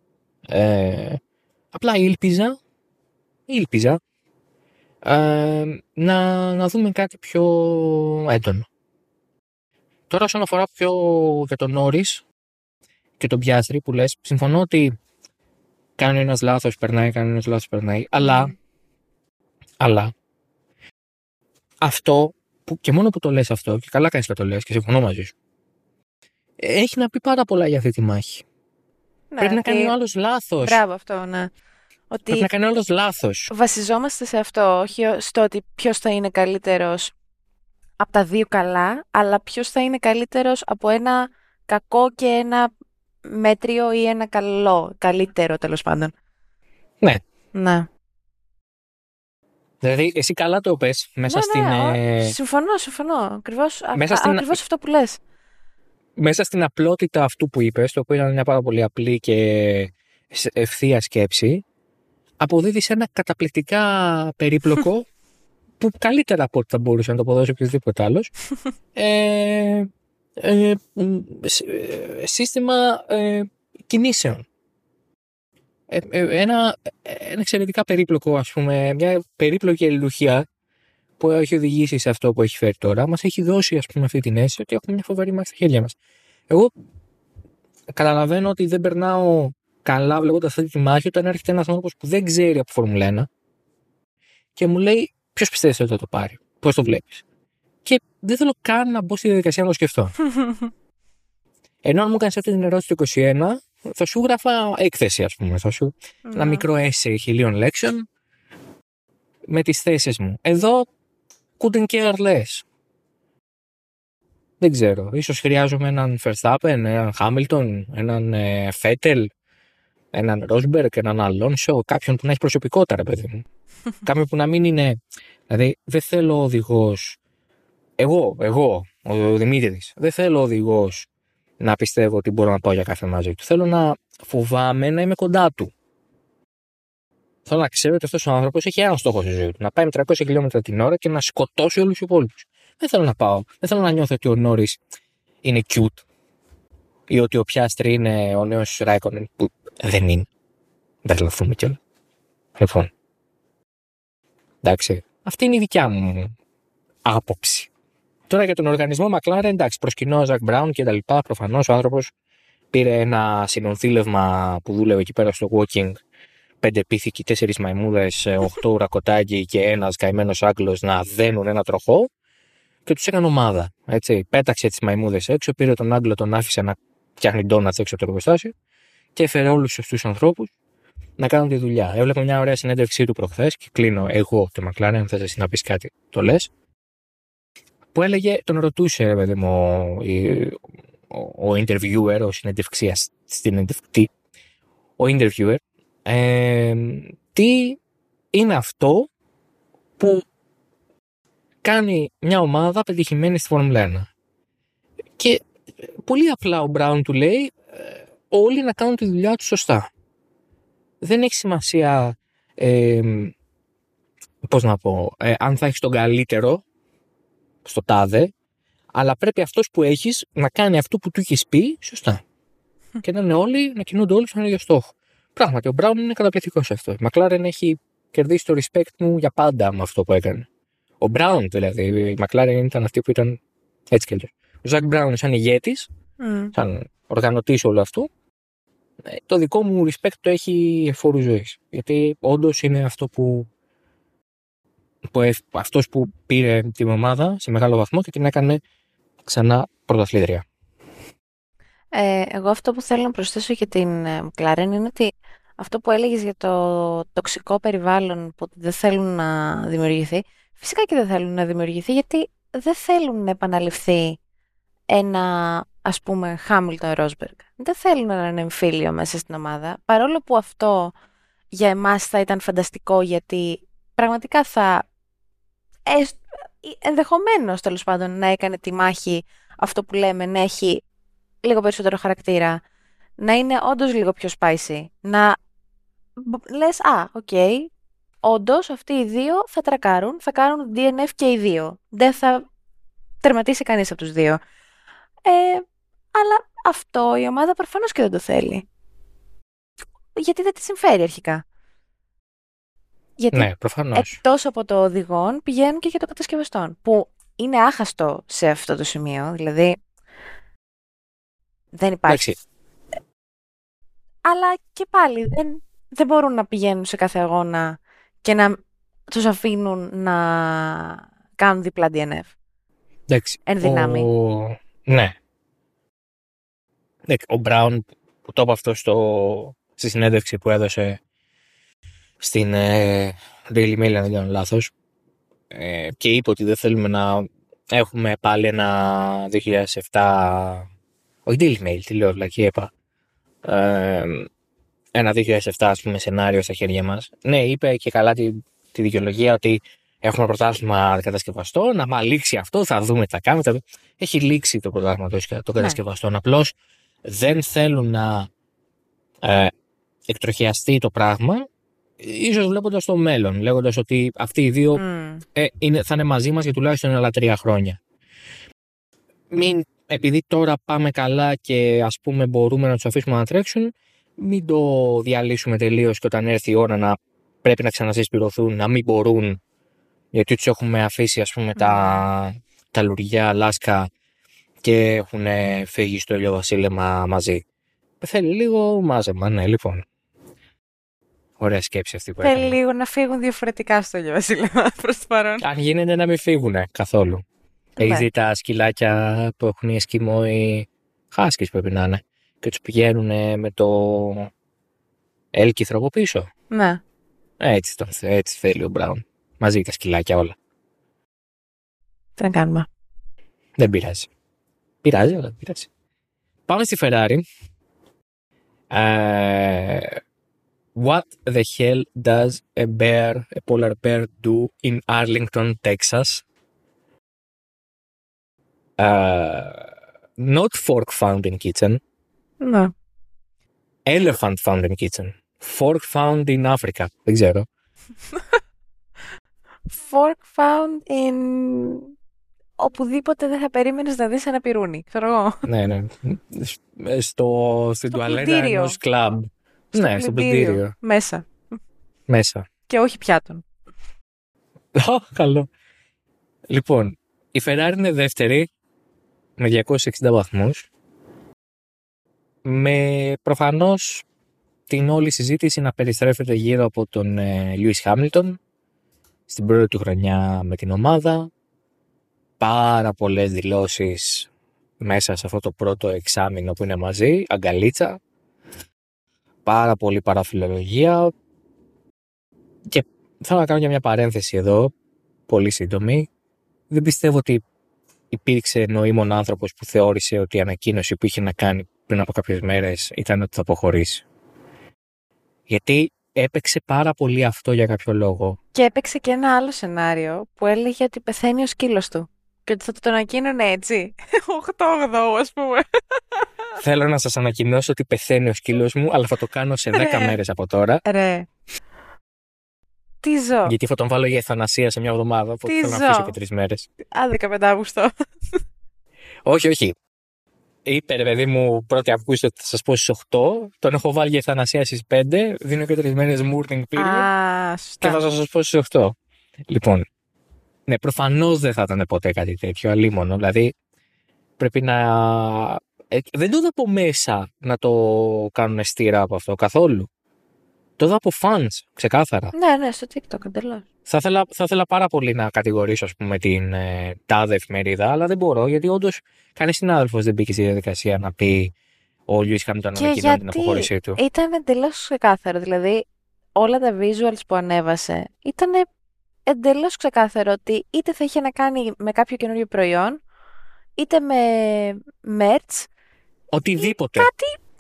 Απλά ήλπιζα να δούμε κάτι πιο έντονο. Τώρα, όσον αφορά πιο για τον Νόρις και τον Πιάστρι που λες, συμφωνώ ότι κάνει ένας λάθος, περνάει, αλλά αυτό, που, και μόνο που το λες αυτό, και καλά κάνεις και το λες και συμφωνώ μαζί σου, έχει να πει πάρα πολλά για αυτή τη μάχη. Ναι, πρέπει να κάνει ο άλλος λάθος. Μπράβο αυτό, ναι. Ότι πρέπει να κάνει ο άλλος λάθος. Βασιζόμαστε σε αυτό, όχι στο ότι ποιος θα είναι καλύτερος από τα δύο καλά, αλλά ποιος θα είναι καλύτερος από ένα κακό και ένα μέτριο ή ένα καλύτερο τέλος πάντων. Ναι. Ναι. Δηλαδή, εσύ καλά το πες μέσα στην... Συμφωνώ. Ακριβώς αυτό που λες. Μέσα στην απλότητα αυτού που είπες, το οποίο ήταν μια πάρα πολύ απλή και ευθεία σκέψη, αποδίδεις ένα καταπληκτικά περίπλοκο που καλύτερα από ό,τι θα μπορούσε να το αποδώσει οποιοδήποτε άλλος σύστημα κινήσεων. Ένα εξαιρετικά περίπλοκο, ας πούμε, μια περίπλοκη αλληλουχία που έχει οδηγήσει σε αυτό που έχει φέρει τώρα, μας έχει δώσει, ας πούμε, αυτή την αίσθηση ότι έχουμε μια φοβερή μάχη στα χέρια μας. Εγώ καταλαβαίνω ότι δεν περνάω καλά βλέποντας αυτή τη μάχη όταν έρχεται ένας άνθρωπος που δεν ξέρει από Φόρμουλα 1 και μου λέει ποιος πιστεύεις ότι θα το πάρει, πώς το βλέπεις. Και δεν θέλω καν να μπω στη διαδικασία να το σκεφτώ. Ενώ αν μου κάνεις αυτή την ερώτηση το 21, θα σου γράφα έκθεση, ας πούμε. Θα σου ένα μικρό essay 1000 λέξεων με τις θέσεις μου. Εδώ couldn't care less. Δεν ξέρω. Ίσως χρειάζομαι έναν Verstappen, έναν Hamilton, έναν Vettel, έναν Rosberg, έναν Alonso, κάποιον που να έχει προσωπικότητα, ρε παιδί μου. Κάποιον που να μην είναι. Δηλαδή, δεν θέλω οδηγός. Εγώ, ο Δημήτρης, δεν θέλω οδηγός να πιστεύω ότι μπορώ να πάω για κάθε μαζί του. Θέλω να φοβάμαι να είμαι κοντά του. Θέλω να ξέρω ότι αυτός ο άνθρωπος έχει έναν στόχο στη ζωή του. Να πάει με 300 χιλιόμετρα την ώρα και να σκοτώσει όλους τους υπόλοιπους. Δεν θέλω να πάω. Δεν θέλω να νιώθω ότι ο Νόρις είναι cute. Ή ότι ο Πιάστρι είναι ο νέος Ράικονεν που δεν είναι. Δεν τρελαθούμε κιόλας. Λοιπόν. Εντάξει. Αυτή είναι η δικιά μου άποψη. Τώρα για τον οργανισμό McLaren, εντάξει, προσκυνώ ο Ζακ Μπράουν και τα λοιπά. Προφανώς ο άνθρωπος πήρε ένα συνονθήλευμα που δούλευε εκεί πέρα στο walking. 5 πίθηκοι, 4 μαϊμούδες, 8 ουρακοτάκι και ένας καημένος Άγγλος να δένουν ένα τροχό και τους έκανε ομάδα. Έτσι. Πέταξε τις μαϊμούδες έξω, πήρε τον Άγγλο, τον άφησε να φτιάχνει ντόνατς έξω από το εργοστάσιο και έφερε όλους αυτούς τους ανθρώπους να κάνουν τη δουλειά. Έβλεπα μια ωραία συνέντευξή του προχθές και κλείνω εγώ το McLaren, αν θες εσύ να πεις κάτι, το λες. Που έλεγε, τον ρωτούσε, παιδί μου, ο interviewer, ο συνεντευξίας, ο interviewer, τι είναι αυτό που κάνει μια ομάδα πετυχημένη στη Φόρμουλα 1. Και πολύ απλά ο Μπράουν του λέει όλοι να κάνουν τη δουλειά του σωστά. Δεν έχει σημασία πώς να πω, αν θα έχεις τον καλύτερο στο τάδε, αλλά πρέπει αυτός που έχεις να κάνει αυτό που του έχεις πει σωστά. Και να είναι όλοι, να κινούνται όλοι στον ίδιο στόχο. Πράγματι, ο Μπράουν είναι καταπληκτικός σε αυτό. Η McLaren έχει κερδίσει το respect μου για πάντα με αυτό που έκανε. Ο Μπράουν δηλαδή, η McLaren ήταν αυτή που ήταν έτσι και αλλιώς. Ο Ζακ Μπράουν σαν ηγέτης, σαν οργανωτής όλου αυτού, το δικό μου respect το έχει φόρου ζωής. Γιατί όντως είναι αυτό αυτός που πήρε την ομάδα σε μεγάλο βαθμό και την έκανε ξανά πρωταθλήτρια. Εγώ αυτό που θέλω να προσθέσω για την McLaren είναι ότι αυτό που έλεγες για το τοξικό περιβάλλον που δεν θέλουν να δημιουργηθεί, φυσικά και δεν θέλουν να δημιουργηθεί γιατί δεν θέλουν να επαναληφθεί ένα, ας πούμε, Hamilton Rosberg. Δεν θέλουν έναν εμφύλιο μέσα στην ομάδα, παρόλο που αυτό για εμάς θα ήταν φανταστικό, γιατί πραγματικά θα ενδεχομένως τέλος πάντων να έκανε τη μάχη, αυτό που λέμε, να έχει λίγο περισσότερο χαρακτήρα, να είναι όντως λίγο πιο spicy, να λες οκ, όντως αυτοί οι δύο θα τρακάρουν, θα κάνουν DNF και οι δύο, δεν θα τερματίσει κανείς από τους δύο. Αλλά αυτό η ομάδα προφανώς και δεν το θέλει. Γιατί δεν τη συμφέρει αρχικά. Γιατί ναι, προφανώς. εκτός από το οδηγών πηγαίνουν και για το κατασκευαστών, που είναι άχαστο σε αυτό το σημείο, δηλαδή δεν υπάρχει. Εντάξει. Αλλά και πάλι δεν μπορούν να πηγαίνουν σε κάθε αγώνα και να τους αφήνουν να κάνουν διπλά DNF. Εντάξει. Εν δυνάμει. Ναι. Ο Μπράουν που το είπε αυτό στη συνέντευξη που έδωσε στην Daily Mail, αν δεν κάνω λάθος, και είπε ότι δεν θέλουμε να έχουμε πάλι ένα 2007, όχι Daily Mail, τι λέω, βλακή είπα, ένα 2007 ας πούμε σενάριο στα χέρια μας. Ναι, είπε και καλά τη δικαιολογία ότι έχουμε πρωτάθλημα κατασκευαστών, άμα λήξει αυτό θα δούμε τι θα κάνουμε. Έχει λήξει το πρωτάθλημα των κατασκευαστών, απλώς δεν θέλουν να εκτροχιαστεί το πράγμα, ίσως βλέποντας το μέλλον, λέγοντας ότι αυτοί οι δύο θα είναι μαζί μας για τουλάχιστον άλλα 3 χρόνια. Επειδή τώρα πάμε καλά και ας πούμε μπορούμε να τους αφήσουμε να τρέξουν, μην το διαλύσουμε τελείως και όταν έρθει η ώρα να πρέπει να ξανασυσπηρωθούν, να μην μπορούν, γιατί τους έχουμε αφήσει ας πούμε τα λουριά Λάσκα και έχουν φύγει στο ηλιοβασίλεμα μαζί. Θέλει λίγο μάζεμα, ναι, λοιπόν. Ωραία σκέψη αυτή που έκανε. Θέλει λίγο να φύγουν διαφορετικά στο ηλιοβασίλεμα προς το παρόν. Αν γίνεται να μην φύγουν καθόλου. Έχεις δει τα σκυλάκια που έχουν οι Εσκιμόοι, χάσκες πρέπει να είναι, και τους πηγαίνουν με το έλκυθρο από πίσω. Ναι. Έτσι θέλει ο Μπράουν. Μαζί τα σκυλάκια όλα. Τι να κάνουμε. Δεν πειράζει. Πειράζει, αλλά δεν πειράζει. Πάμε στη Ferrari. What the hell does a polar bear do in Arlington, Texas? Not fork found in kitchen. Ναι. Elephant found in kitchen. Fork found in Africa. Δεν ξέρω. Fork found in... οπουδήποτε δεν θα περίμενες να δεις ένα πυρούνι. Ξέρω εγώ. Ναι. Στην τουαλέτα ενός κλαμπ. Ναι, στο πλυντήριο. Μέσα. Και όχι πιάτων. Καλό. Λοιπόν, η Ferrari είναι δεύτερη με 260 βαθμούς. Με προφανώς την όλη συζήτηση να περιστρέφεται γύρω από τον Lewis Hamilton στην πρώτη του χρονιά με την ομάδα. Πάρα πολλές δηλώσεις μέσα σε αυτό το πρώτο εξάμηνο που είναι μαζί, αγκαλίτσα. Πάρα πολύ παραφιλολογία. Και θέλω να κάνω για μια παρένθεση εδώ, πολύ σύντομη. Δεν πιστεύω ότι υπήρξε νοήμων άνθρωπος που θεώρησε ότι η ανακοίνωση που είχε να κάνει πριν από κάποιες μέρες ήταν ότι θα αποχωρήσει. Γιατί έπαιξε πάρα πολύ αυτό για κάποιο λόγο. Και έπαιξε και ένα άλλο σενάριο που έλεγε ότι πεθαίνει ο σκύλος του. Και ότι θα το ανακοίνωνε έτσι. 8-8, ας πούμε. Θέλω να σας ανακοινώσω ότι πεθαίνει ο σκύλος μου, αλλά θα το κάνω σε 10 μέρες από τώρα. Ρε. Τι ζω. Γιατί θα τον βάλω για ευθανασία σε μια εβδομάδα, οπότε θέλω να αφήσω και 3 μέρες. 15 Αύγουστο. Όχι. Είπε, ρε παιδί μου, 1η Αυγούστου ότι θα σας πω στις 8. Τον έχω βάλει για ευθανασία στις 5. Δίνω και 3 μέρες mourning period. Και θα σας πω στις 8. Λοιπόν, ναι, προφανώς δεν θα ήταν ποτέ κάτι τέτοιο, αλίμονο. Δηλαδή, πρέπει να... δεν το δω από μέσα να το κάνουν στήρα από αυτό καθόλου. Το δω από fans, ξεκάθαρα. Ναι, στο TikTok εντελώς. Θα ήθελα πάρα πολύ να κατηγορήσω, ας πούμε, την τάδε εφημερίδα, αλλά δεν μπορώ, γιατί όντως κανείς συνάδελφος δεν μπήκε στη διαδικασία να πει ο Lewis Hamilton ανακοινώνει την αποχώρησή του. Ήταν εντελώς ξεκάθαρο. Δηλαδή, όλα τα visuals που ανέβασε ήταν εντελώς ξεκάθαρο ότι είτε θα είχε να κάνει με κάποιο καινούριο προϊόν, είτε με merch. Οτιδήποτε. Κάτι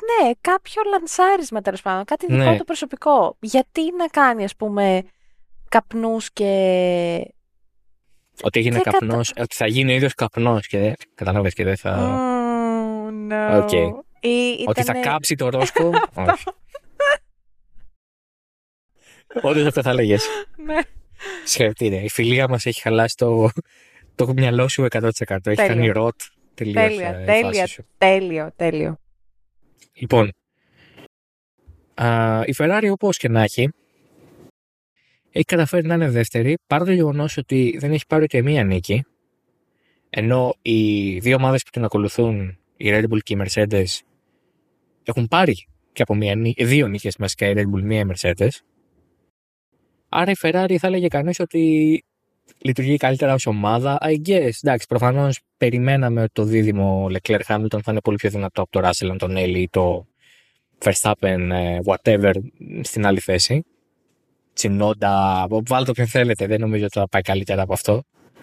ναι, κάποιο λανσάρισμα τέλος πάντων, κάτι δικό Ναι. του προσωπικό. Γιατί να κάνει, ας πούμε, καπνούς και... Ότι έγινε και καπνός, ότι θα γίνει ο ίδιος καπνός και κατάλαβες και δεν θα... Oh, Οκ. no. Ότι θα Ήτανε... κάψει το Ρόσκο. Όχι. Όντως αυτό θα έλεγες. Ναι. Συγχαρητήρια. Η φιλία μας έχει χαλάσει το μυαλό σου 100%. Έχει κάνει ροτ. Τελείωσε η φάση σου. Τέλειο. Λοιπόν, η Ferrari όπως και να έχει καταφέρει να είναι δεύτερη παρά το γεγονός ότι δεν έχει πάρει ούτε μία νίκη, ενώ οι δύο ομάδες που την ακολουθούν, η Red Bull και η Mercedes, έχουν πάρει και από δύο νίκες βασικά, η Red Bull, μία η Mercedes. Άρα η Ferrari θα έλεγε κανείς ότι λειτουργεί καλύτερα ως ομάδα. I guess, εντάξει, προφανώς περιμέναμε ότι το δίδυμο Leclerc-Hamilton θα είναι πολύ πιο δυνατό από το Russell, Antonelli ή το Verstappen, whatever, στην άλλη θέση. Τσινόντα, βάλτε όποιον θέλετε, δεν νομίζω ότι θα πάει καλύτερα από αυτό.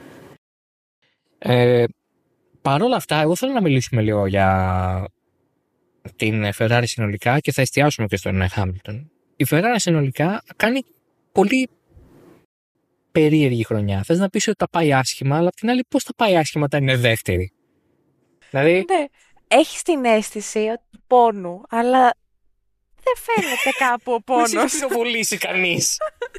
Παρ' όλα αυτά, εγώ θέλω να μιλήσουμε λίγο για την Ferrari συνολικά και θα εστιάσουμε και στον Hamilton. Η Ferrari συνολικά κάνει πολύ περίεργη χρονιά. Θες να πεις ότι τα πάει άσχημα, αλλά απ' την άλλη πώς τα πάει άσχημα όταν είναι δεύτερη. Δηλαδή... Ναι, έχεις την αίσθηση πόνου, αλλά δεν φαίνεται κάπου ο πόνος. Δεν σε έχει πυροβολήσει κανείς.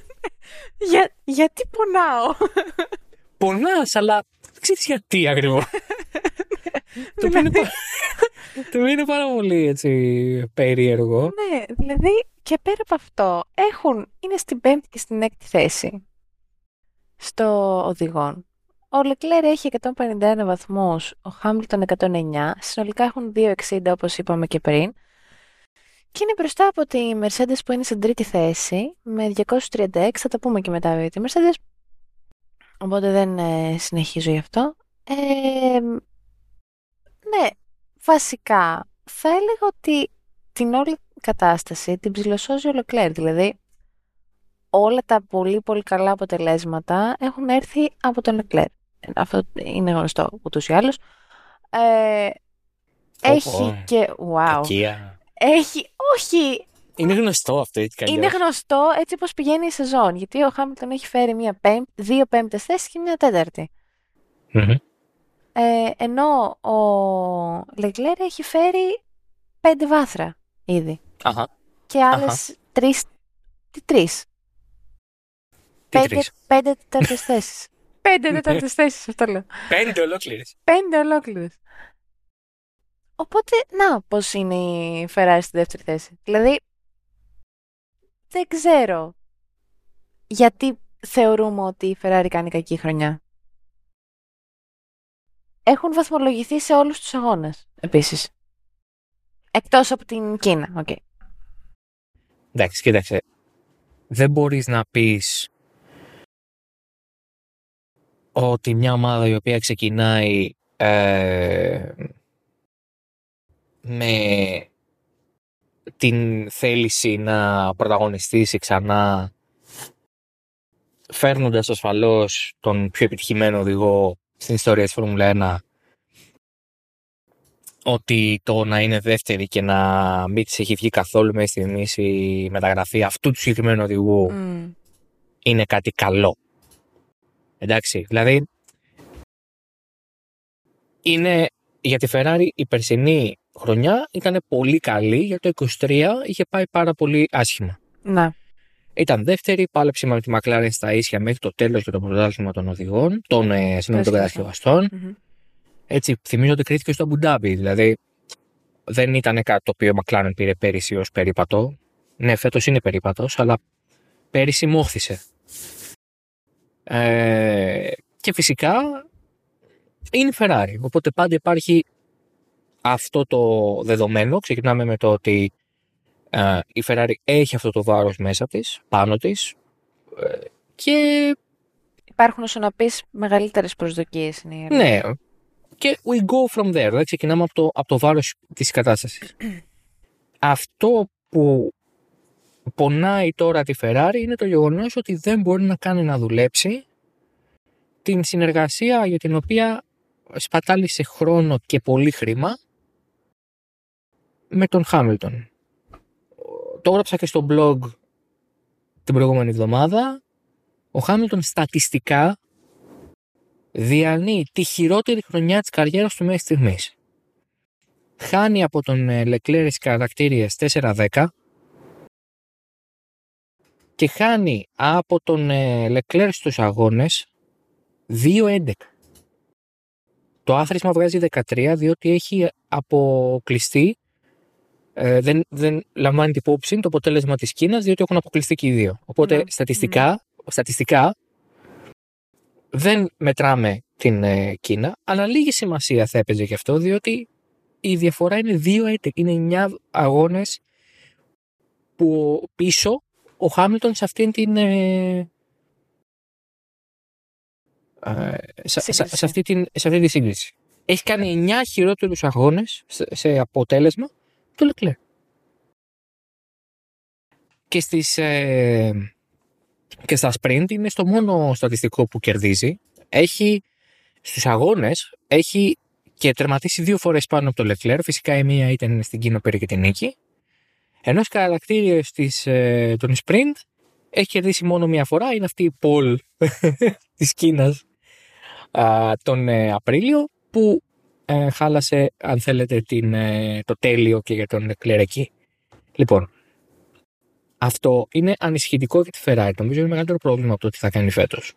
Γιατί πονάω. Πονάς, αλλά δεν ξέρεις γιατί ακριβώς. Το οποίο είναι πάρα πολύ έτσι περίεργο. Ναι, δηλαδή και πέρα από αυτό είναι στην 5η και στην 6η θέση στο οδηγόν. Ο Leclerc έχει 151 βαθμούς, ο Hamilton 109, συνολικά έχουν 260 όπως είπαμε και πριν. Και είναι μπροστά από τη Mercedes που είναι στην 3η θέση με 236, θα το πούμε και μετά για τη Mercedes, οπότε δεν συνεχίζω γι' αυτό. Ναι, βασικά θα έλεγα ότι την όλη κατάσταση την ψιλοσώζει ο Leclerc, δηλαδή όλα τα πολύ πολύ καλά αποτελέσματα έχουν έρθει από τον Leclerc. Αυτό είναι γνωστό ούτως ή άλλως. Έχει και... Wow. Κακία. Όχι. Είναι γνωστό αυτό έτσι κι αλλιώς. Είναι γνωστό έτσι όπως πηγαίνει η σεζόν. Γιατί ο Χάμιλτον έχει φέρει δύο πέμπτες θέσεις και μια τέταρτη. Mm-hmm. Ενώ ο Leclerc έχει φέρει 5 βάθρα ήδη. Αχα. Και άλλες 3. 5 τέταρτες θέσεις. 5 τέταρτες θέσεις, αυτό λέω. 5 ολόκληρες. 5 ολόκληρες. Οπότε, να, πώς είναι η Ferrari στη δεύτερη θέση. Δηλαδή, δεν ξέρω γιατί θεωρούμε ότι η Ferrari κάνει κακή χρονιά. Έχουν βαθμολογηθεί σε όλους τους αγώνες, επίσης. Εκτός από την Κίνα, οκ. Εντάξει, κοίταξε. Δεν μπορείς να πεις ότι μια ομάδα η οποία ξεκινάει με την θέληση να πρωταγωνιστήσει ξανά, φέρνοντας ασφαλώς τον πιο επιτυχημένο οδηγό στην ιστορία της Φόρμουλα 1, ότι το να είναι δεύτερη και να μην της έχει βγει καθόλου μέχρι στιγμής η μεταγραφή αυτού του συγκεκριμένου οδηγού είναι κάτι καλό. Εντάξει, δηλαδή είναι για τη Ferrari η περσινή χρονιά ήταν πολύ καλή, για το 23 είχε πάει πάρα πολύ άσχημα. Να. Ήταν δεύτερη, πάλεψε με τη McLaren στα ίσια μέχρι το τέλος για το πρωτάθλημα των οδηγών, των κατασκευαστών. Mm-hmm. Έτσι, θυμίζω ότι κρίθηκε στο Αμπουντάμπι, δηλαδή δεν ήταν κάτι το οποίο η McLaren πήρε πέρυσι ως περίπατο. Ναι, φέτος είναι περίπατος, αλλά πέρυσι μόχθησε. Και φυσικά είναι η Ferrari, οπότε πάντα υπάρχει αυτό το δεδομένο. Ξεκινάμε με το ότι η Ferrari έχει αυτό το βάρος μέσα της, πάνω της, και υπάρχουν όσο να πεις μεγαλύτερες προσδοκίες. Είναι ναι, και we go from there, δηλαδή ξεκινάμε από το βάρος της κατάστασης. Αυτό που πονάει τώρα τη Ferrari είναι το γεγονός ότι δεν μπορεί να κάνει να δουλέψει την συνεργασία για την οποία σπατάλησε χρόνο και πολύ χρήμα με τον Χάμιλτον. Το έγραψα και στο blog την προηγούμενη εβδομάδα. Ο Χάμιλτον στατιστικά διανύει τη χειρότερη χρονιά της καριέρας του μέχρι στιγμής. Χάνει από τον Leclerc στις κατακτήριες 4-10 και χάνει από τον Leclerc στους αγώνες 2-11. Το άθροισμα βγάζει 13 διότι έχει αποκλειστεί, δεν λαμβάνει την υπόψη το αποτέλεσμα της Κίνας διότι έχουν αποκλειστεί και οι δύο. Οπότε στατιστικά δεν μετράμε την Κίνα, αλλά λίγη σημασία θα έπαιζε και αυτό διότι η διαφορά είναι 2-11. Είναι 9 αγώνες που πίσω ο Χάμιλτον σε αυτήν την σε αυτή τη σύγκριση. Έχει κάνει 9 χειρότερους αγώνες σε αποτέλεσμα του Leclerc. Και στα sprint είναι στο μόνο στατιστικό που κερδίζει. Στους αγώνες έχει και τερματίσει 2 φορές πάνω από το Leclerc. Φυσικά η μία ήταν στην Κίνα πήρε και την νίκη. Ενώ στις χαρακτήριες των sprint έχει κερδίσει μόνο μία φορά. Είναι αυτή η pole της Κίνας τον Απρίλιο που χάλασε, αν θέλετε, το τέλειο και για τον Leclerc εκεί. Λοιπόν, αυτό είναι ανησυχητικό για τη Ferrari. Νομίζω είναι μεγαλύτερο πρόβλημα από το τι θα κάνει φέτος.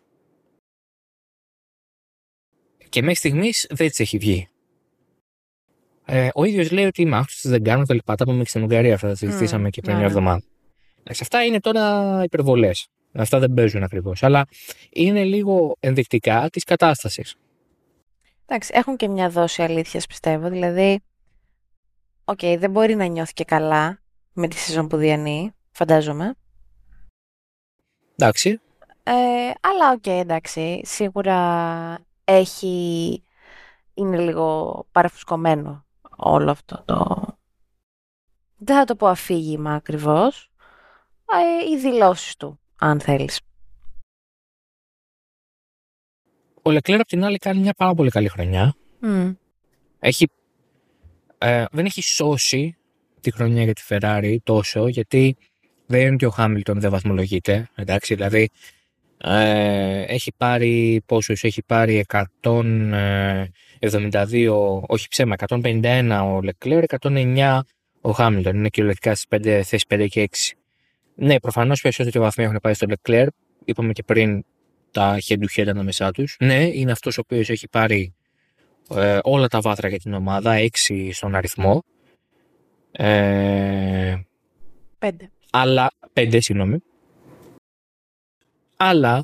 Και μέχρι στιγμής δεν της έχει βγει. Ο ίδιος λέει ότι μάχτους δεν κάνουν τα λοιπά. Τα πούμε και στην Ουγγαρία, αυτά τα συζητήσαμε και πριν μια εβδομάδα. Αυτά είναι τώρα υπερβολές. Αυτά δεν παίζουν ακριβώς. Αλλά είναι λίγο ενδεικτικά της κατάστασης. Εντάξει, έχουν και μια δόση αλήθειας, πιστεύω. Δηλαδή, δεν μπορεί να νιώθει και καλά με τη σεζόν που διανύει, φαντάζομαι. Εντάξει. Αλλά εντάξει, σίγουρα είναι λίγο παραφουσκωμένο όλο αυτό δεν θα το πω αφήγημα ακριβώς, οι δηλώσεις του, αν θέλεις. Ο Leclerc απ' την άλλη κάνει μια πάρα πολύ καλή χρονιά. Δεν έχει σώσει τη χρονιά για τη Ferrari τόσο, γιατί δεν είναι ότι ο Χάμιλτον δεν βαθμολογείται. Εντάξει, δηλαδή έχει πάρει πόσους, έχει πάρει 172, όχι ψέμα, 151 ο Leclerc, 109 ο Χάμιλτον. Είναι κυριολεκτικά στις θέσεις 5 και 6. Ναι, προφανώς περισσότεροι βαθμοί έχουν πάει στο Leclerc. Είπαμε και πριν τα head-to-head ανάμεσά τους. Ναι, είναι αυτός ο οποίος έχει πάρει όλα τα βάθρα για την ομάδα, 6 στον αριθμό. 5. Αλλά, 5, συγγνώμη. Αλλά,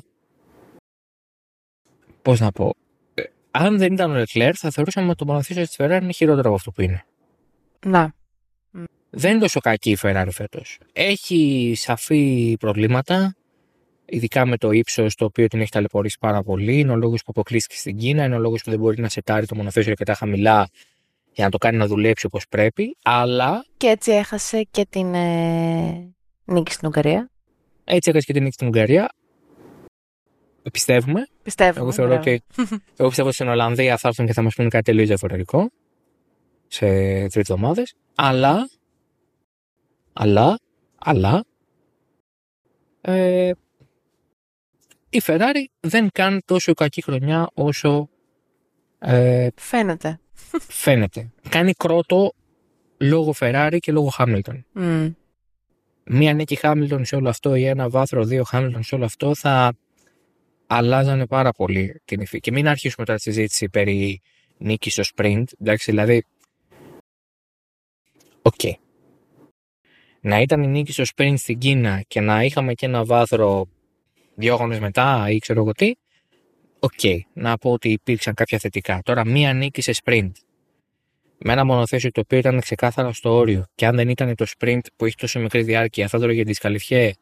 πώς να πω, αν δεν ήταν ο Leclerc θα θεωρούσαμε ότι το μονοθέσιο της Ferrari είναι χειρότερο από αυτό που είναι. Να. Δεν είναι τόσο κακή η Ferrari φέτος. Έχει σαφή προβλήματα, ειδικά με το ύψος, το οποίο την έχει ταλαιπωρήσει πάρα πολύ. Είναι ο λόγος που αποκλείστηκε στην Κίνα, είναι ο λόγος που δεν μπορεί να σετάρει το μονοθέσιο αρκετά χαμηλά για να το κάνει να δουλέψει όπως πρέπει. Αλλά. Και έτσι έχασε και την νίκη στην Ουγγαρία. Έτσι έχασε και την νίκη στην Ουγγαρία. Πιστεύουμε. Εγώ θεωρώ ότι. Εγώ πιστεύω ότι στην Ολλανδία θα έρθουν και θα μας πούνε κάτι τελείως διαφορετικό σε 3 εβδομάδες. Αλλά. Η Ferrari δεν κάνει τόσο κακή χρονιά όσο φαίνεται. Κάνει κρότο λόγω Ferrari και λόγω Hamilton. Μία νίκη Hamilton σε όλο αυτό ή ένα βάθρο 2 Hamilton σε όλο αυτό θα αλλάζανε πάρα πολύ την υφή. Και μην αρχίσουμε τώρα τη συζήτηση περί νίκη στο sprint. Εντάξει, δηλαδή. Να ήταν η νίκη στο sprint στην Κίνα και να είχαμε και ένα βάθρο 2 αγώνες μετά ή ξέρω εγώ τι. Να πω ότι υπήρξαν κάποια θετικά. Τώρα, μία νίκη σε sprint με ένα μονοθέσιο το οποίο ήταν ξεκάθαρα στο όριο, και αν δεν ήταν το sprint που έχει τόσο μικρή διάρκεια, θα δωρε για δισκαλυφιέ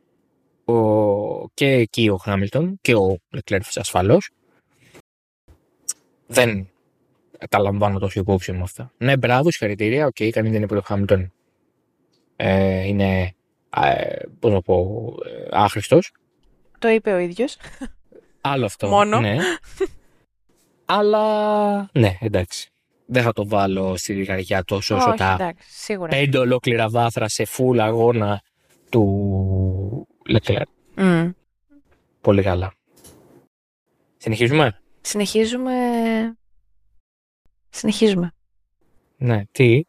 και εκεί ο Χάμιλτον και ο Leclerc ασφαλώς. Δεν τα λαμβάνω τόσο υπόψη μου αυτά. Ναι, μπράβο, συγχαρητήρια. Κανεί δεν είπε ο Χάμιλτον είναι πώς να πω, άχρηστος. Το είπε ο ίδιος. Άλλο αυτό. Μόνο. Ναι. Αλλά ναι, εντάξει. δεν θα το βάλω στη λιγαριά τόσο όσο Όχι, τα εντάξει, σίγουρα. 5 ολόκληρα βάθρα σε full αγώνα του Leclerc. Πολύ καλά. Συνεχίζουμε. Συνεχίζουμε. Ναι, τι.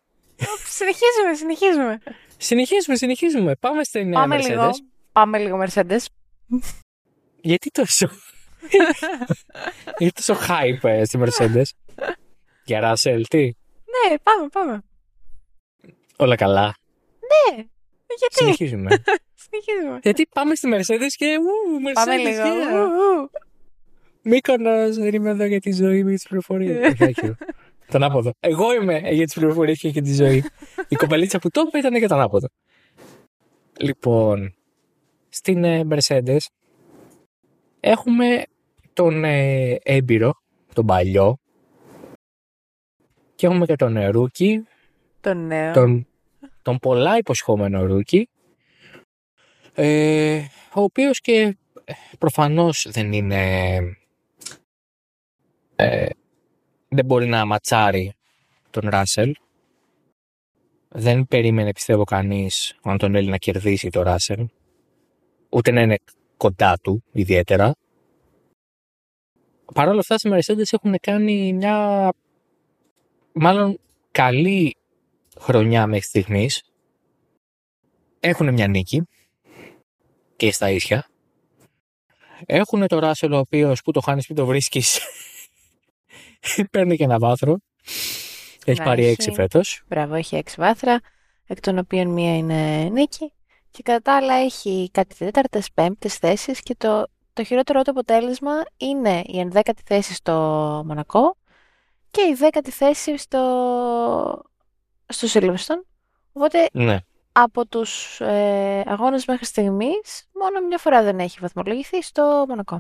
Συνεχίζουμε. Πάμε στην Mercedes. Πάμε λίγο Mercedes. Γιατί τόσο hype στη Mercedes? Για Russell, τι? Ναι, πάμε. Όλα καλά. Ναι, γιατί? Συνεχίζουμε. Συνεχίζουμε. Γιατί πάμε στη Mercedes και Mercedes. Πάμε λίγο. Μύκονος, δεν είμαι εδώ για τη ζωή με τις πληροφορίες. Τον άποδο. Εγώ είμαι για τις πληροφορίες και για τη ζωή. Η κοπελίτσα που το είπε ήταν για τον άποδο. Λοιπόν, στην Mercedes έχουμε τον έμπειρο, τον παλιό, και έχουμε και τον ρούκι, τον νέο, τον πολλά υποσχόμενο ρούκι, ο οποίος και προφανώς δεν είναι, δεν μπορεί να ματσάρει τον Ράσελ. Δεν περίμενε, πιστεύω, κανείς ο Αντωνέλη να κερδίσει τον Ράσελ, ούτε να είναι κοντά του ιδιαίτερα. Παρ' όλα αυτά, οι Mercedes έχουν κάνει μια μάλλον καλή χρονιά μέχρι στιγμής. Έχουν μια νίκη και στα ίσια. Έχουν το Ράσελ, ο οποίος που το χάνεις που το βρίσκεις παίρνει και ένα βάθρο. Έχει πάρει 6 φέτος. Μπράβο, έχει 6 βάθρα, εκ των οποίων μία είναι νίκη. Και κατά τα άλλα έχει κάτι τέταρτες, πέμπτες θέσεις και το χειρότερο του αποτέλεσμα είναι η 11η θέση στο Μονακό και η 10η θέση στο Silverstone. Οπότε ναι, από τους αγώνες μέχρι στιγμής μόνο μια φορά δεν έχει βαθμολογηθεί στο Μονακό.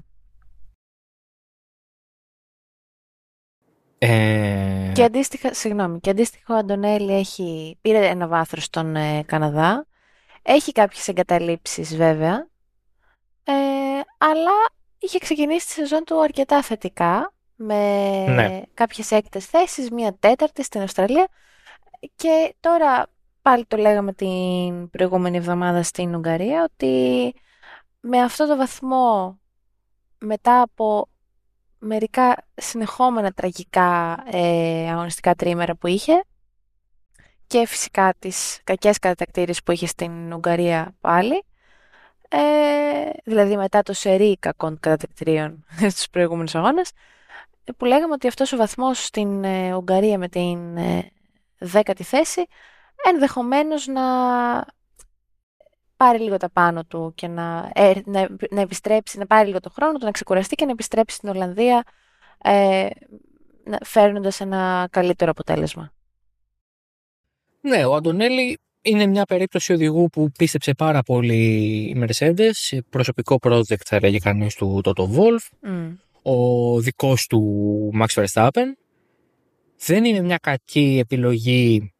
Και αντίστοιχο ο Αντωνέλη πήρε ένα βάθρο στον Καναδά. Έχει κάποιες εγκαταλείψεις βέβαια, αλλά είχε ξεκινήσει τη σεζόν του αρκετά θετικά, με κάποιες έκτες θέσεις, μία τέταρτη στην Αυστραλία και τώρα πάλι το λέγαμε την προηγούμενη εβδομάδα στην Ουγγαρία ότι με αυτό το βαθμό μετά από μερικά συνεχόμενα τραγικά αγωνιστικά τρίμερα που είχε και φυσικά τις κακές κατακτήρες που είχε στην Ουγγαρία πάλι, δηλαδή μετά το σερί κακών κατακτηρίων στους προηγούμενους αγώνες, που λέγαμε ότι αυτός ο βαθμός στην Ουγγαρία με την 10η θέση ενδεχομένως να πάρει λίγο τα πάνω του και να επιστρέψει, να πάρει λίγο το χρόνο του, να ξεκουραστεί και να επιστρέψει στην Ολλανδία φέρνοντας ένα καλύτερο αποτέλεσμα. Ναι, ο Αντωνέλη είναι μια περίπτωση οδηγού που πίστεψε πάρα πολύ η Mercedes, προσωπικό project θα έλεγε κανείς του Toto Wolff, ο δικός του Max Verstappen. Δεν είναι μια κακή επιλογή,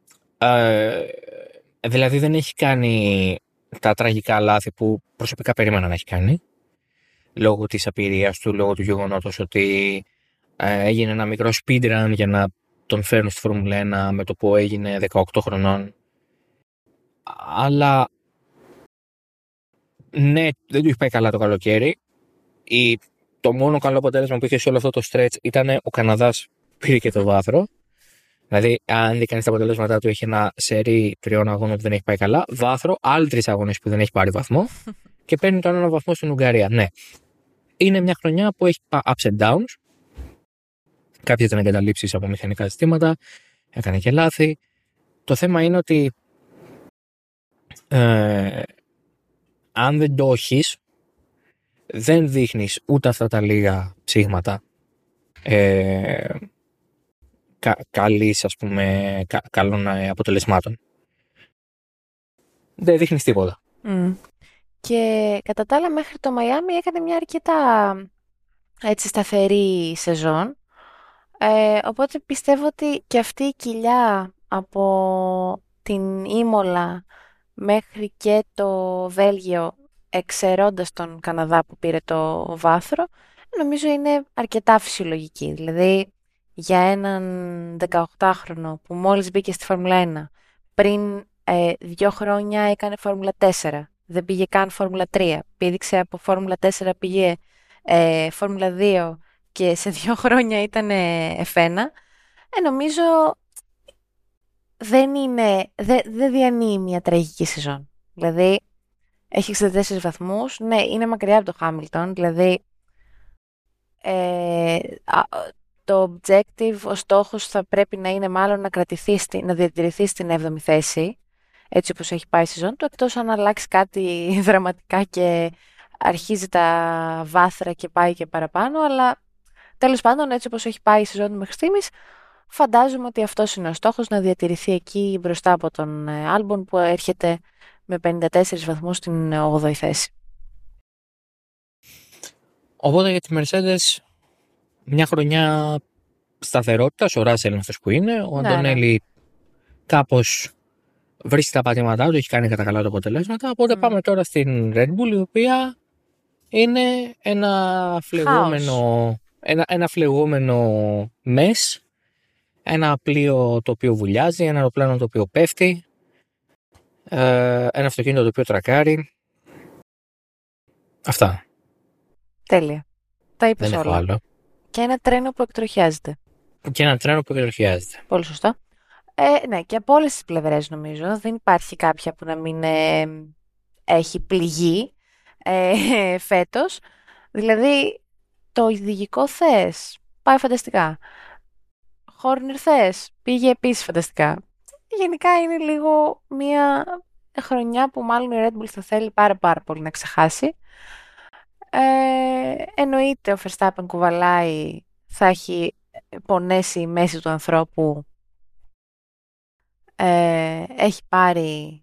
δηλαδή δεν έχει κάνει τα τραγικά λάθη που προσωπικά περίμενα να έχει κάνει, λόγω της απειρίας του, λόγω του γεγονότος ότι έγινε ένα μικρό speedrun για να τον φέρουν στη Φόρμουλα 1 με το που έγινε 18 χρονών. Αλλά ναι, δεν του είχε πάει καλά το καλοκαίρι. Το μόνο καλό αποτέλεσμα που είχε σε όλο αυτό το stretch ήταν ο Καναδάς πήρε και το βάθρο. Δηλαδή, αν δει κανείς τα αποτελέσματά του, έχει ένα σερί 3 αγώνων που δεν έχει πάει καλά. Βάθρο, άλλοι 3 αγώνες που δεν έχει πάρει βαθμό. Και παίρνει τον ένα βαθμό στην Ουγγαρία. Ναι. Είναι μια χρονιά που έχει ups and downs. Κάποιες ήταν εγκαταλείψεις από μηχανικά ζητήματα. Έκανε και λάθη. Το θέμα είναι ότι αν δεν το έχεις, δεν δείχνεις ούτε αυτά τα λίγα ψήγματα καλής, ας πούμε, καλών αποτελεσμάτων. Δεν δείχνεις τίποτα. Και κατά τα άλλα μέχρι το Μαϊάμι έκανε μια αρκετά έτσι σταθερή σεζόν. Οπότε πιστεύω ότι και αυτή η κοιλιά από την Ήμολα μέχρι και το Βέλγιο, εξαιρώντας τον Καναδά που πήρε το βάθρο, νομίζω είναι αρκετά φυσιολογική. Δηλαδή για έναν 18χρονο που μόλις μπήκε στη Φόρμουλα 1, πριν 2 χρόνια έκανε Φόρμουλα 4, δεν πήγε καν Φόρμουλα 3, πήδηξε από Φόρμουλα 4, πήγε Φόρμουλα 2 και σε 2 χρόνια ήταν F1, νομίζω δεν διανύει μια τραγική σεζόν. Δηλαδή, έχει 64 βαθμούς, ναι, είναι μακριά από το Χάμιλτον, δηλαδή το objective, ο στόχος θα πρέπει να είναι μάλλον να διατηρηθεί στην 7η θέση, έτσι όπως έχει πάει η σεζόν του, εκτός αν αλλάξει κάτι δραματικά και αρχίζει τα βάθρα και πάει και παραπάνω, αλλά τέλος πάντων έτσι όπως έχει πάει η σεζόν του μέχρι στιγμής, φαντάζομαι ότι αυτός είναι ο στόχος, να διατηρηθεί εκεί μπροστά από τον Άλμπον που έρχεται με 54 βαθμούς στην 8η θέση. Οπότε για τη Mercedes μια χρονιά σταθερότητας, ο Ράσελ είναι αυτός που είναι, ο Αντωνέλη κάπως βρίσκει τα πατήματά του, έχει κάνει κατά καλά τα αποτελέσματα, οπότε πάμε τώρα στην Red Bull, η οποία είναι ένα φλεγόμενο μες, ένα πλοίο το οποίο βουλιάζει, ένα αεροπλάνο το οποίο πέφτει, ένα αυτοκίνητο το οποίο τρακάρει. Αυτά. Τέλεια. Τα είπες Δεν όλα. έχω άλλο. Και ένα τρένο που εκτροχιάζεται. Πολύ σωστά. Ναι, και από όλες τις πλευρές νομίζω. Δεν υπάρχει κάποια που να μην έχει πληγεί φέτος. Δηλαδή, το ειδικό θες πάει φανταστικά. Χόρνερ θες πήγε επίσης φανταστικά. Γενικά είναι λίγο μια χρονιά που μάλλον η Red Bull θα θέλει πάρα πολύ να ξεχάσει. Εννοείται ο Verstappen κουβαλάει, θα έχει πονέσει η μέση του ανθρώπου. Έχει πάρει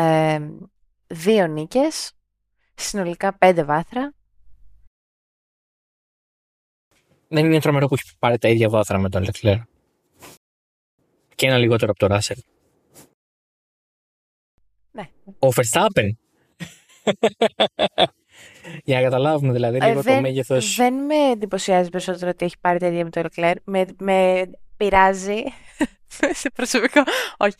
2 νίκες, συνολικά 5 βάθρα. Δεν είναι τρομερό που έχει πάρει τα ίδια βάθρα με τον Leclerc και ένα λιγότερο από τον Russell. Ναι. Ο Verstappen. Για να καταλάβουμε δηλαδή λίγο το μέγεθος. Δεν με εντυπωσιάζει περισσότερο ότι έχει πάρει τα ίδια με τον Leclerc. Με πειράζει σε προσωπικό. Όχι.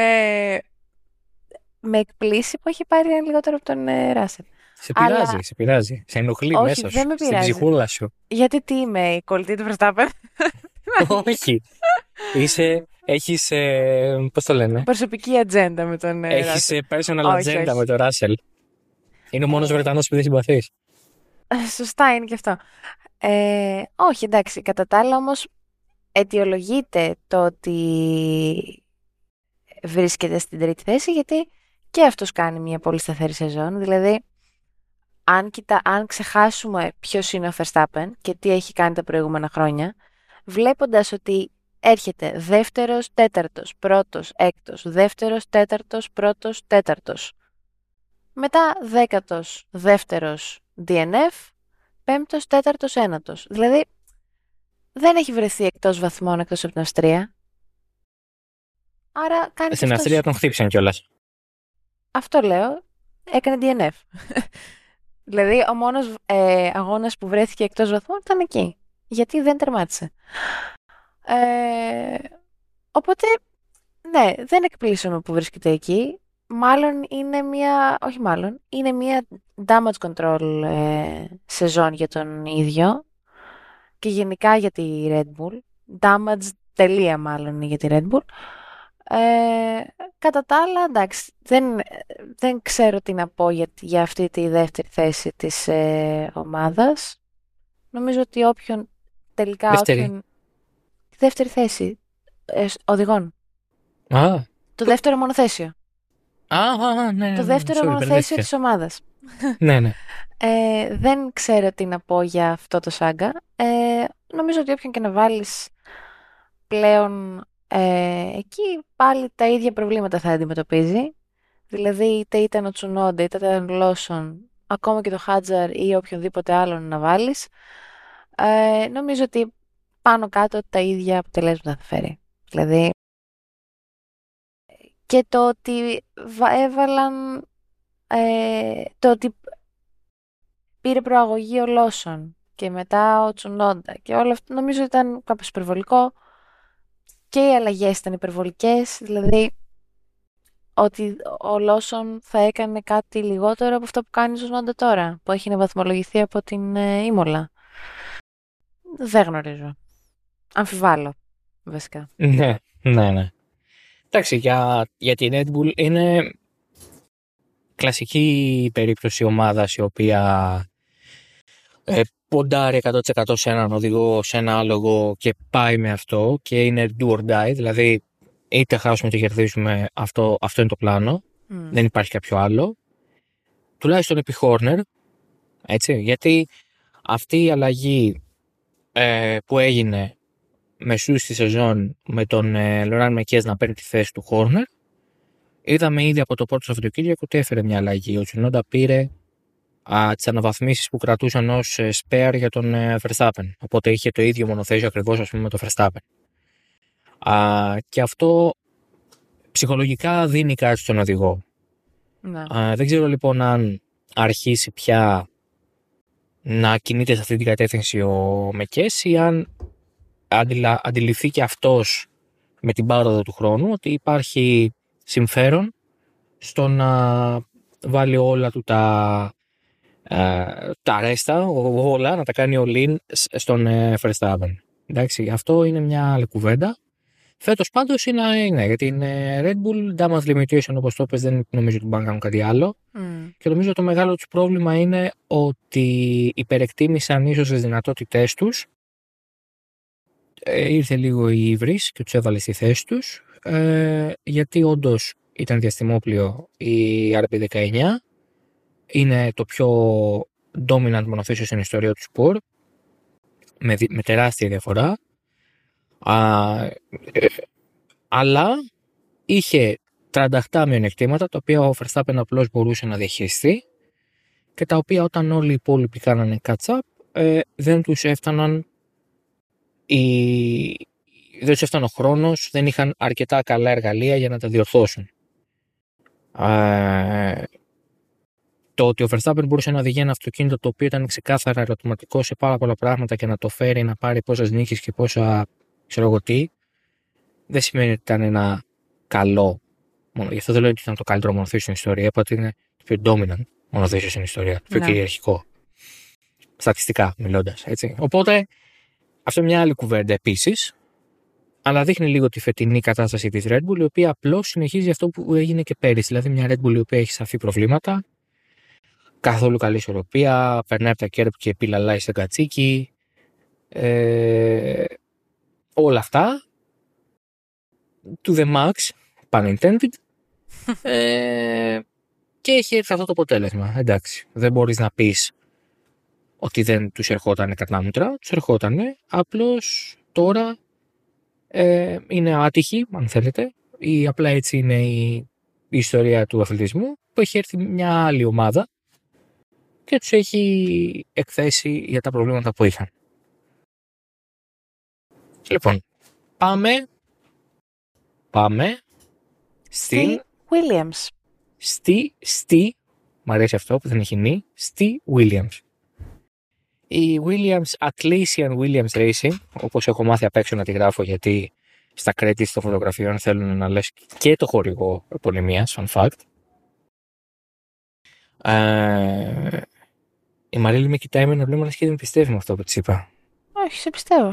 Με εκπλήσει που έχει πάρει ένα λιγότερο από τον Russell. Σε πειράζει. Σε ενοχλεί μέσα σου. Στην ψυχούλα σου. Γιατί τι είμαι, η κολλητή του Verstappen? Όχι. Έχεις, πώς το λένε? Προσωπική ατζέντα με τον Russell. Έχεις personal ατζέντα με τον Russell. Είναι ο μόνος Βρετανός που δεν συμπαθείς. Σωστά είναι και αυτό. Όχι, εντάξει. Κατά τα άλλα όμως αιτιολογείται το ότι βρίσκεται στην 3η θέση, γιατί και αυτός κάνει μια πολύ σταθερή σεζόν. Δηλαδή, αν ξεχάσουμε ποιος είναι ο Verstappen και τι έχει κάνει τα προηγούμενα χρόνια, βλέποντας ότι έρχεται δεύτερος, τέταρτος, πρώτος, έκτος, δεύτερος, τέταρτος, πρώτος, τέταρτος. Μετά 10ος, δεύτερος DNF, 5ος, 4ος, 1ος. Δηλαδή, δεν έχει βρεθεί εκτός βαθμών εκτός από την Αυστρία. Άρα κάνει. Στην Αυστρία τον χτύπησαν κιόλας. Αυτό λέω. Έκανε DNF. Δηλαδή, ο μόνος αγώνας που βρέθηκε εκτός βαθμών ήταν εκεί. Γιατί δεν τερμάτισε. Οπότε, ναι, δεν εκπλήσωμαι που βρίσκεται εκεί. Μάλλον είναι είναι μια damage control σεζόν για τον ίδιο και γενικά για τη Red Bull. Damage τελεία μάλλον είναι για τη Red Bull. Κατά τα άλλα, εντάξει, δεν ξέρω τι να πω για αυτή τη δεύτερη θέση της ομάδας. Νομίζω ότι δεύτερη θέση οδηγών. Το δεύτερο μονοθέσιο. Ναι, το δεύτερο μονοθέσιο της ομάδας. Ναι. Δεν ξέρω τι να πω για αυτό το σάγκα. Νομίζω ότι όποιον και να βάλεις πλέον εκεί πάλι τα ίδια προβλήματα θα αντιμετωπίζει. Δηλαδή είτε ήταν ο Τσουνόντε, είτε ήταν ο Λόσον, ακόμα και το Χάτζαρ ή οποιονδήποτε άλλον να βάλεις. Νομίζω ότι πάνω κάτω τα ίδια αποτελέσματα θα φέρει. Δηλαδή και το ότι το ότι πήρε προαγωγή ο Λόσον και μετά ο Τσουνόντα και όλο αυτό νομίζω ήταν κάπως υπερβολικό και οι αλλαγές ήταν υπερβολικές, δηλαδή ότι ο Λόσον θα έκανε κάτι λιγότερο από αυτό που κάνει ο Τσουνόντα τώρα, που έχει βαθμολογηθεί από την Ήμολα. Δεν γνωρίζω. Αμφιβάλλω, βασικά. Ναι. Εντάξει, για την Red Bull είναι κλασική περίπτωση ομάδας η οποία ποντάρει 100% σε έναν οδηγό, σε ένα άλογο και πάει με αυτό και είναι do or die, δηλαδή είτε χάσουμε είτε κερδίζουμε, αυτό είναι το πλάνο, δεν υπάρχει κάποιο άλλο. Τουλάχιστον επί Horner, έτσι, γιατί αυτή η αλλαγή που έγινε μεσούς στη σεζόν με τον Λοράν Μεκές να παίρνει τη θέση του Horner, είδαμε ήδη από το πρώτο Σαββατοκύριακο ότι έφερε μια αλλαγή. Ο Τσουνόντα πήρε τις αναβαθμίσεις που κρατούσαν ως spare για τον Verstappen. Οπότε είχε το ίδιο μονοθέσιο ακριβώς, ας πούμε, με τον Verstappen. Και αυτό ψυχολογικά δίνει κάτι στον οδηγό. Ναι. Δεν ξέρω λοιπόν αν αρχίσει πια να κινείται σε αυτή την κατεύθυνση ο Μεκές ή αν αντιληφθεί και αυτός με την πάροδο του χρόνου ότι υπάρχει συμφέρον στο να βάλει όλα του τα ρέστα, όλα, να τα κάνει all-in στον Verstappen. Εντάξει, αυτό είναι μια άλλη κουβέντα. Φέτος πάντως είναι για την Red Bull, damage limitation όπως το είπες, δεν νομίζω ότι μπορούν να κάνουν κάτι άλλο. Και νομίζω το μεγάλο τους πρόβλημα είναι ότι υπερεκτίμησαν ίσως τις δυνατότητές τους. Ήρθε λίγο η ύβρις και τους έβαλε στη θέση τους, γιατί όντως ήταν διαστημόπλιο η RB19. Είναι το πιο dominant μονοθέσιο στην ιστορία του σπορ, με τεράστια διαφορά. Αλλά είχε 38 μειονεκτήματα, τα οποία ο Verstappen απλώς μπορούσε να διαχειριστεί και τα οποία όταν όλοι οι υπόλοιποι κάνανε catch-up, δεν τους έφτανε ο χρόνος, δεν είχαν αρκετά καλά εργαλεία για να τα διορθώσουν. Το ότι ο Verstappen μπορούσε να οδηγεί ένα αυτοκίνητο το οποίο ήταν ξεκάθαρα ερωτηματικό σε πάρα πολλά πράγματα και να το φέρει να πάρει πόσες νίκες και πόσα ξέρω εγώ τι, δεν σημαίνει ότι ήταν ένα καλό. Γι' αυτό δεν λέω ότι ήταν το καλύτερο μονοθέσιο στην ιστορία. Είπα ότι είναι το πιο dominant μονοθέσιο στην ιστορία, το πιο κυριαρχικό. Στατιστικά μιλώντας, έτσι. Οπότε, αυτό είναι μια άλλη κουβέντα επίσης. Αλλά δείχνει λίγο τη φετινή κατάσταση της Red Bull, η οποία απλώς συνεχίζει αυτό που έγινε και πέρυσι. Δηλαδή, μια Red Bull η οποία έχει σαφή προβλήματα. Καθόλου καλή ισορροπία. Περνάει από τα κέρπ και πιλαλάει στο κατσίκι. Όλα αυτά. To the max, pun intended. Και έχει έρθει αυτό το αποτέλεσμα. Εντάξει, δεν μπορείς να πεις ότι δεν τους ερχόταν κατά μούτρα. Τους ερχότανε. Απλώς τώρα είναι άτυχοι, αν θέλετε, ή απλά έτσι είναι η ιστορία του αθλητισμού, που έχει έρθει μια άλλη ομάδα και τους έχει εκθέσει για τα προβλήματα που είχαν. Λοιπόν, πάμε στην Williams. Μ' αρέσει αυτό που δεν έχει νη. Στη Williams. Η Williams, Atlassian Williams Racing, όπως έχω μάθει απ' έξω να τη γράφω γιατί στα credits των φωτογραφιών θέλουν να λες και το χορηγό επωνυμίας, fun fact. Η Μαρίλη με κοιτάει με ένα βλέμμα και δεν πιστεύει με αυτό που της είπα. Όχι, σε πιστεύω.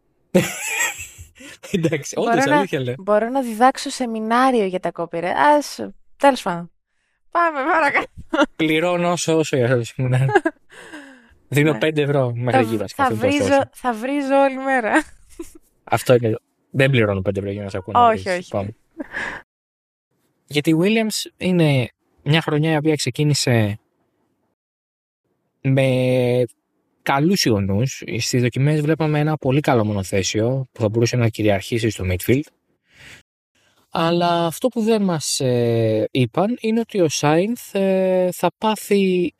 Εντάξει, όντως αλήθεια λέω. Μπορώ να διδάξω σεμινάριο για τα copyright. Τέλος πάντων. Πάμε παρακάτω. Πληρώνω όσο για αυτό το σεμινάριο. Δίνω 5 ευρώ μέχρι εκεί βασικά. Θα βρίζω όλη μέρα. Αυτό είναι. Δεν πληρώνω 5 ευρώ για να σε ακούω. Όχι. Πάμε. Γιατί η Williams είναι μια χρονιά η οποία ξεκίνησε με καλούς ιονούς. Στις δοκιμές βλέπαμε ένα πολύ καλό μονοθέσιο που θα μπορούσε να κυριαρχήσει στο midfield. Αλλά αυτό που δεν μας είπαν είναι ότι ο Σάινθ θα πάθει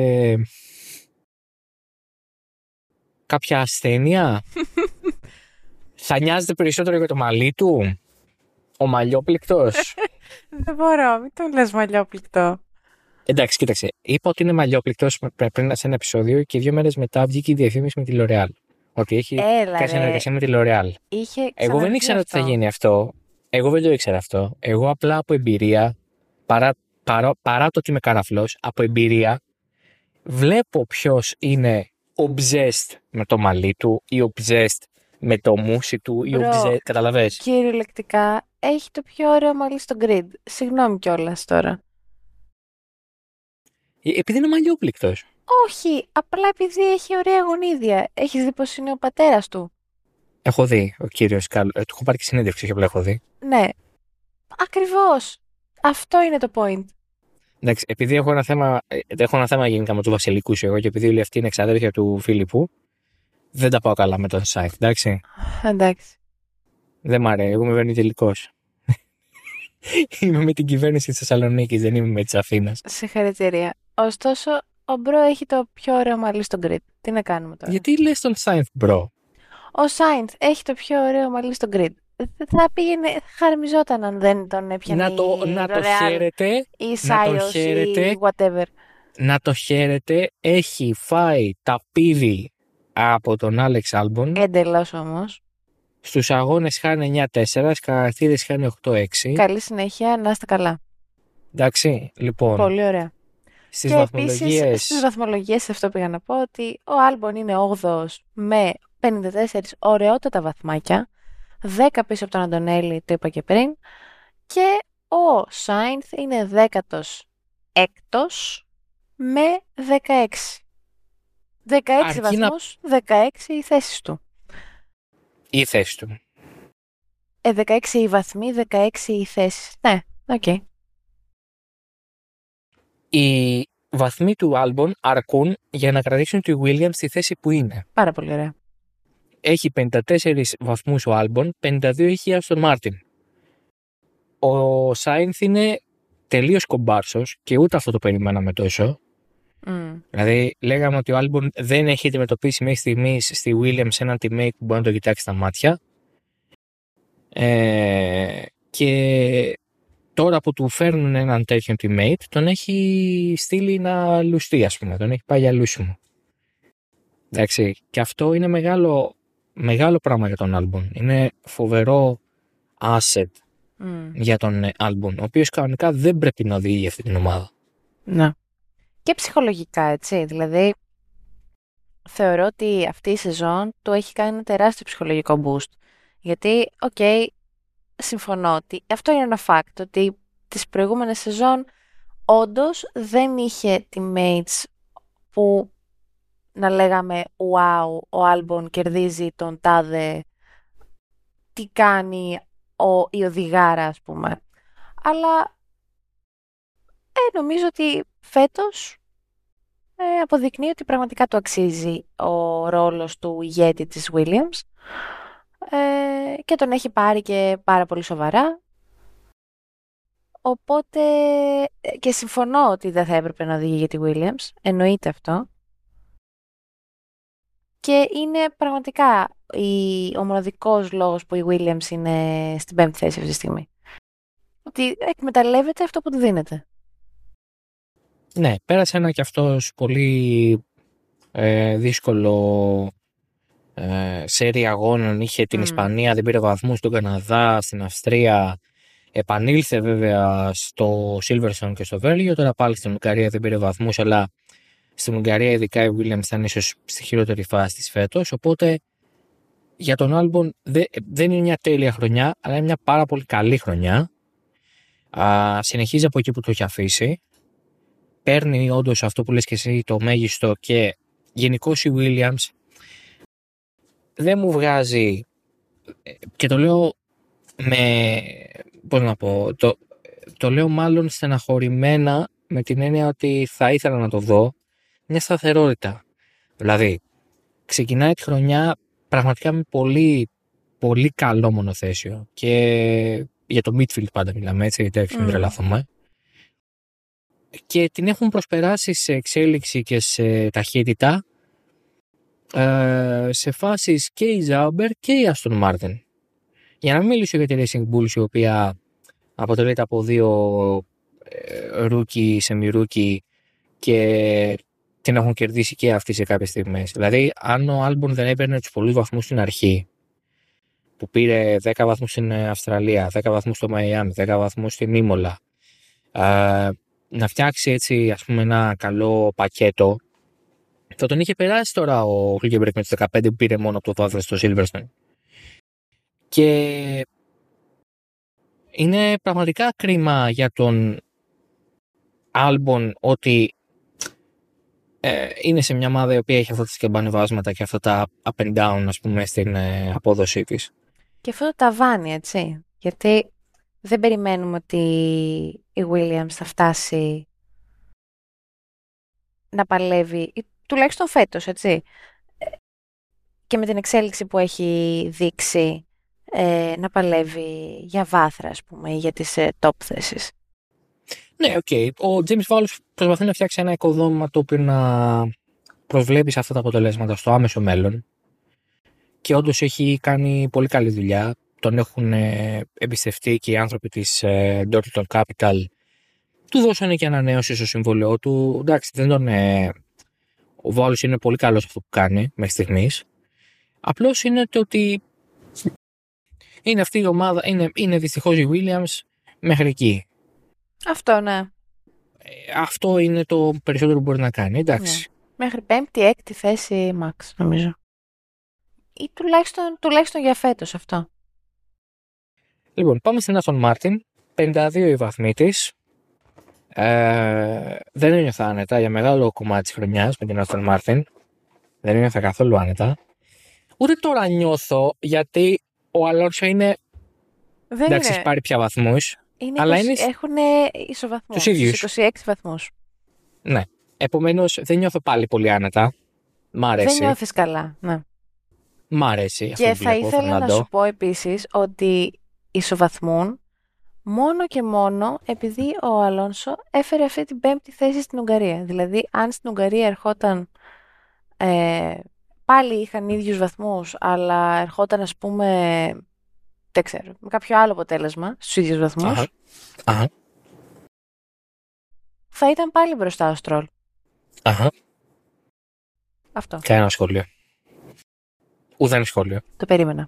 κάποια ασθένεια. Θα νοιάζεται περισσότερο για το μαλλί του. Ο μαλλιόπληκτος. Δεν μπορώ, μην το λες μαλλιόπληκτο. Εντάξει, κοίταξε. Είπα ότι είναι μαλλιόπληκτος πριν σε ένα επεισόδιο και 2 μέρες μετά βγήκε η διαφήμιση με τη L'Oreal. Ότι έχει κάνει συνεργασία με τη L'Oreal. Εγώ δεν ήξερα ότι θα γίνει αυτό. Εγώ δεν το ήξερα αυτό. Εγώ απλά από εμπειρία, παρά το ότι είμαι καραφλός, από εμπειρία βλέπω ποιος είναι obsessed με το μαλλί του ή obsessed με το μουσι του ή obsessed. Καταλαβες. Κυριολεκτικά έχει το πιο ωραίο μαλλί στο grid. Συγγνώμη κιόλας τώρα. Επειδή είναι μαλλιόπληκτος. Όχι, απλά επειδή έχει ωραία γονίδια. Έχεις δει πως είναι ο πατέρας του? Έχω δει ο κύριος Κάλλου. Του έχω πάρει και συνέντευξη, απλά έχω δει. Ναι. Ακριβώς. Αυτό είναι το point. Εντάξει, επειδή έχω ένα θέμα γενικά με του Βασιλικού εγώ και επειδή όλοι αυτοί είναι εξαδέρφια του Φίλιππου, δεν τα πάω καλά με τον Σάιθ, εντάξει. Εντάξει. Δεν μ' αρέσει, εγώ είμαι βερνητελικός. Είμαι με την κυβέρνηση της Θεσσαλονίκης, δεν είμαι με της Αθήνας. Συγχαρητήρια. Ωστόσο, ο Μπρο έχει το πιο ωραίο μαλλί στο grid. Τι να κάνουμε τώρα? Γιατί λες τον Σάιθ, μπρο? Ο Σάινθ έχει το πιο ωραίο μαλλί στο grid. Θα πήγαινε, χαρμιζόταν αν δεν τον έπιανε να το χαίρετε, ή Σάιος ή whatever. Να το χαίρετε, έχει φάει τα πίδι από τον Άλεξ Άλμπον. Εντελώς όμως. Στους αγώνες χάνει 9-4, στις χαρακτήρες χάνει 8-6. Καλή συνέχεια, να είστε καλά. Εντάξει, λοιπόν. Πολύ ωραία. Στις και βαθμολογίες... επίσης, στις βαθμολογίες αυτό πήγα να πω ότι ο Άλμπον είναι 8ος με 54 ωραιότατα βαθμάκια, 10 πίσω από τον Αντωνέλη, το είπα και πριν, και ο Σάινθ είναι 16ος με 16. 16 βαθμούς, 16 οι θέσεις του. Η θέση του. 16 οι βαθμοί, 16 οι θέσεις. Ναι, οκ. Okay. Οι βαθμοί του Άλμπον αρκούν για να κρατήσουν τη Williams στη θέση που είναι. Πάρα πολύ ωραία. Έχει 54 βαθμούς ο Άλμπον, 52 έχει η Άστον Μάρτιν. Ο Σάινθ είναι τελείως κομπάρσος και ούτε αυτό το περιμέναμε τόσο. Δηλαδή, λέγαμε ότι ο Άλμπον δεν έχει αντιμετωπίσει μέχρι στιγμής στη Williams έναν teammate που μπορεί να το κοιτάξει στα μάτια. Και τώρα που του φέρνουν έναν τέτοιο teammate, τον έχει στείλει να λουστεί, ας πούμε. Τον έχει πάει για λούσιμο. Εντάξει, και αυτό είναι μεγάλο πράγμα για τον Άλμπον. Είναι φοβερό asset για τον Άλμπον, ο οποίος κανονικά δεν πρέπει να οδηγεί αυτή την ομάδα. Να. Και ψυχολογικά, έτσι. Δηλαδή, θεωρώ ότι αυτή η σεζόν του έχει κάνει ένα τεράστιο ψυχολογικό boost. Γιατί, συμφωνώ ότι αυτό είναι ένα fact, ότι τις προηγούμενες σεζόν όντως δεν είχε teammates που να λέγαμε wow, ο Άλμπον κερδίζει τον τάδε, τι κάνει η οδηγάρα, ας πούμε. Αλλά νομίζω ότι φέτος αποδεικνύει ότι πραγματικά του αξίζει ο ρόλος του ηγέτη της Williams και τον έχει πάρει και πάρα πολύ σοβαρά. Οπότε και συμφωνώ ότι δεν θα έπρεπε να οδηγεί για τη Williams, εννοείται αυτό. Και είναι πραγματικά ο μοναδικός λόγος που η Williams είναι στην 5η θέση αυτή τη στιγμή. Ότι εκμεταλλεύεται αυτό που του δίνεται. Ναι, πέρασε ένα κι αυτός πολύ δύσκολο σέρι αγώνων. Είχε την Ισπανία, δεν πήρε βαθμούς, στον Καναδά, στην Αυστρία. Επανήλθε βέβαια στο Silverstone και στο Βέλγιο. Τώρα πάλι στην Ουγγαρία δεν πήρε βαθμούς, αλλά στην Ουγγαρία ειδικά η Williams ήταν ίσως στη χειρότερη φάση της φέτος. Οπότε για τον Άλμπον δεν είναι μια τέλεια χρονιά, αλλά είναι μια πάρα πολύ καλή χρονιά. Συνεχίζει από εκεί που το έχει αφήσει. Παίρνει όντως αυτό που λες και εσύ, το μέγιστο, και γενικώς η Williams δεν μου βγάζει, και το λέω το λέω μάλλον στεναχωρημένα, με την έννοια ότι θα ήθελα να το δω, μια σταθερότητα. Δηλαδή, ξεκινάει τη χρονιά πραγματικά με πολύ, πολύ καλό μονοθέσιο, και για το midfield πάντα μιλάμε, έτσι, γιατί μην τρελαθούμε. Και την έχουν προσπεράσει σε εξέλιξη και σε ταχύτητα σε φάσεις και η Ζάουμπερ και η Άστον Μάρτιν. Για να μην μιλήσω για τη Racing Bulls, η οποία αποτελείται από δύο ρούκι, σεμιρούκι και την έχουν κερδίσει και αυτοί σε κάποιες στιγμές. Δηλαδή, αν ο Άλμπον δεν έπαιρνε τους πολλούς βαθμούς στην αρχή, που πήρε 10 βαθμούς στην Αυστραλία, 10 βαθμούς στο Μαϊάμι, 10 βαθμούς στην Ήμολα, να φτιάξει έτσι, ας πούμε, ένα καλό πακέτο, θα τον είχε περάσει τώρα ο Χλικεμπρεκ με τους 15 που πήρε μόνο από το 12 στο Silverstone. Και είναι πραγματικά κρίμα για τον Άλμπον ότι είναι σε μια ομάδα η οποία έχει αυτά τα σκαμπανεβάσματα και αυτά τα up and down, ας πούμε, στην απόδοσή της. Και αυτό το ταβάνι, έτσι. Γιατί δεν περιμένουμε ότι η Williams θα φτάσει να παλεύει, τουλάχιστον φέτος, έτσι. Και με την εξέλιξη που έχει δείξει να παλεύει για βάθρα, ας πούμε, ή για τις top θέσεις. Ναι, οκ. Ο James Vowles προσπαθεί να φτιάξει ένα οικοδόμημα το οποίο να προσβλέπει σε αυτά τα αποτελέσματα στο άμεσο μέλλον. Και όντως έχει κάνει πολύ καλή δουλειά. Τον έχουν εμπιστευτεί και οι άνθρωποι της Dorilton Capital. Του δώσανε και ανανέωση στο συμβόλαιό του. Εντάξει, δεν τον. Ο Vowles είναι πολύ καλός αυτό που κάνει μέχρι στιγμής. Απλώς είναι το ότι είναι αυτή η ομάδα, είναι δυστυχώς η Williams μέχρι εκεί. Αυτό, ναι. Αυτό είναι το περισσότερο που μπορεί να κάνει, εντάξει. Ναι. Μέχρι 5η-6η θέση max, νομίζω. Ή τουλάχιστον για φέτος αυτό. Λοιπόν, πάμε στην Aston Martin. 52 οι βαθμοί της. Δεν ένιωθα άνετα για μεγάλο κομμάτι της χρονιάς με την Aston Martin. Δεν ένιωθα καθόλου άνετα. Ούτε τώρα νιώθω, γιατί ο Αλόνσο είναι. Εντάξει, έχει πάρει πια βαθμούς. Αλλά έχουν ισοβαθμούς. Τους ίδιους. 26 βαθμούς. Ναι. Επομένως, δεν νιώθω πάλι πολύ άνετα. Μ' αρέσει. Δεν νιώθεις καλά, ναι. Μ' αρέσει αυτό και που βλέπω, θα ήθελα Φερνάντο. να σου πω επίσης ότι ισοβαθμούν μόνο και μόνο επειδή ο Αλόνσο έφερε αυτή την 5η θέση στην Ουγγαρία. Δηλαδή, αν στην Ουγγαρία ερχόταν, πάλι είχαν ίδιους βαθμούς, αλλά ερχόταν, ας πούμε, δεν ξέρω, με κάποιο άλλο αποτέλεσμα στους ίδιους βαθμούς, Αχα. θα ήταν πάλι μπροστά ο Στρόλ. Αχα. Αυτό. Κανένα σχόλιο. Ουδέν σχόλιο. Το περίμενα.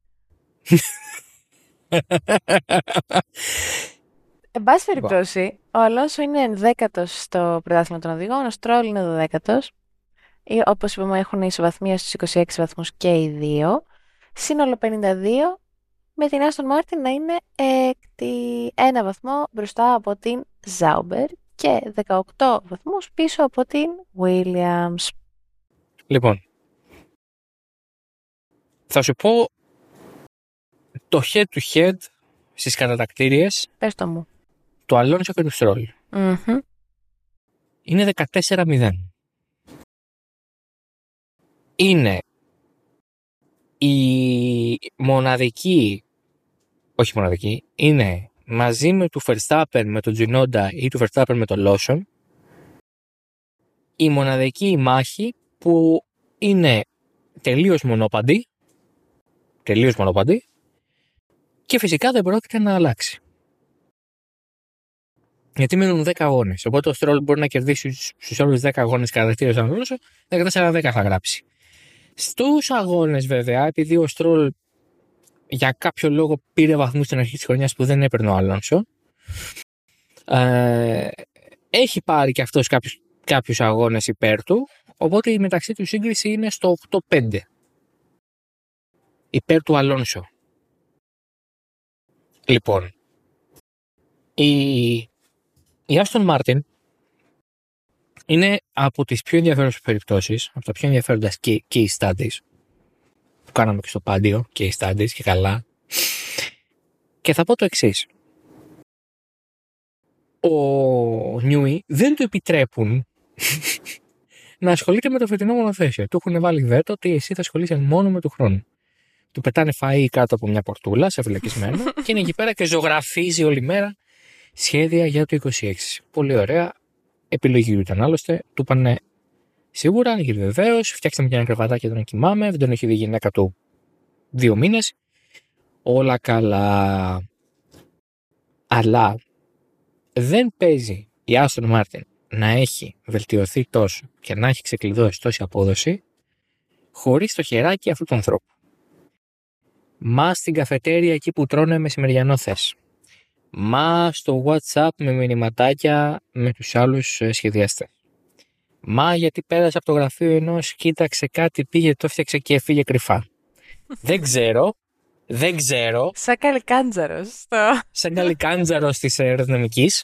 Εν πάση περιπτώσει, ο Αλόνσο είναι 11ος στο πρωτάθλημα των οδηγών, ο Στρόλ είναι 12ος. Όπως είπαμε, έχουν ισοβαθμία στους 26 βαθμούς και οι δύο. Σύνολο 52, με την Άστον Μάρτιν να είναι ένα βαθμό μπροστά από την Ζάουμπερ και 18 βαθμούς πίσω από την Williams. Λοιπόν, θα σου πω το head to head στις κατατακτήριες. Πες το μου. Το Αλόνσο και του Στρόλ. Mm-hmm. Είναι 14-0. Είναι η μοναδική, όχι μοναδική, είναι μαζί με του Verstappen με τον Tsunoda ή του Verstappen με τον Lawson, η μοναδική μάχη που είναι τελείως μονόπαντη και φυσικά δεν πρόκειται να αλλάξει. Γιατί μένουν 10 αγώνες. Οπότε ο Stroll μπορεί να κερδίσει στους όλους 10 αγώνες κατατακτήριες σαν Αλόνσο, 14-10 θα γράψει. Στους αγώνες βέβαια, επειδή ο Stroll για κάποιο λόγο πήρε βαθμούς στην αρχή της χρονιάς που δεν έπαιρνε ο Αλόνσο, έχει πάρει και αυτός κάποιους αγώνες υπέρ του, οπότε η μεταξύ του σύγκριση είναι στο 8-5 υπέρ του Αλόνσο. Λοιπόν, η Aston Martin είναι από τις πιο ενδιαφέρουσες περιπτώσεις, από τα πιο ενδιαφέροντα case studies που κάναμε και στο Πάντιο, case studies και καλά. Και θα πω το εξής. Ο Νιούι δεν του επιτρέπουν να ασχολείται με το φετινό μονοθέσιο. Του έχουν βάλει βέτο ότι εσύ θα ασχολείσαι μόνο με του χρόνου. Του πετάνε φαΐ κάτω από μια πορτούλα, σε φυλακισμένο, και είναι εκεί πέρα και ζωγραφίζει όλη μέρα σχέδια για το 26. Πολύ ωραία. Επιλογή του ήταν άλλωστε. Του είπανε σίγουρα, κύριε βεβαίως, φτιάξτε με και ένα κρεβατάκι εδώ να κοιμάμαι. Δεν τον έχει δει η γυναίκα του 2 μήνες. Όλα καλά. Αλλά δεν παίζει η Aston Martin να έχει βελτιωθεί τόσο και να έχει ξεκλειδώσει τόση απόδοση χωρίς το χεράκι αυτού του ανθρώπου. Μα στην καφετέρια εκεί που τρώνε μεσημεριανό θες. Μα στο WhatsApp με μηνυματάκια με τους άλλους σχεδιαστές. Μα γιατί πέρασε από το γραφείο ενός, κοίταξε κάτι, πήγε, το έφτιαξε και έφυγε κρυφά. Δεν ξέρω. Σαν καλικάντζαρος. Σαν καλικάντζαρος της αεροδυναμικής.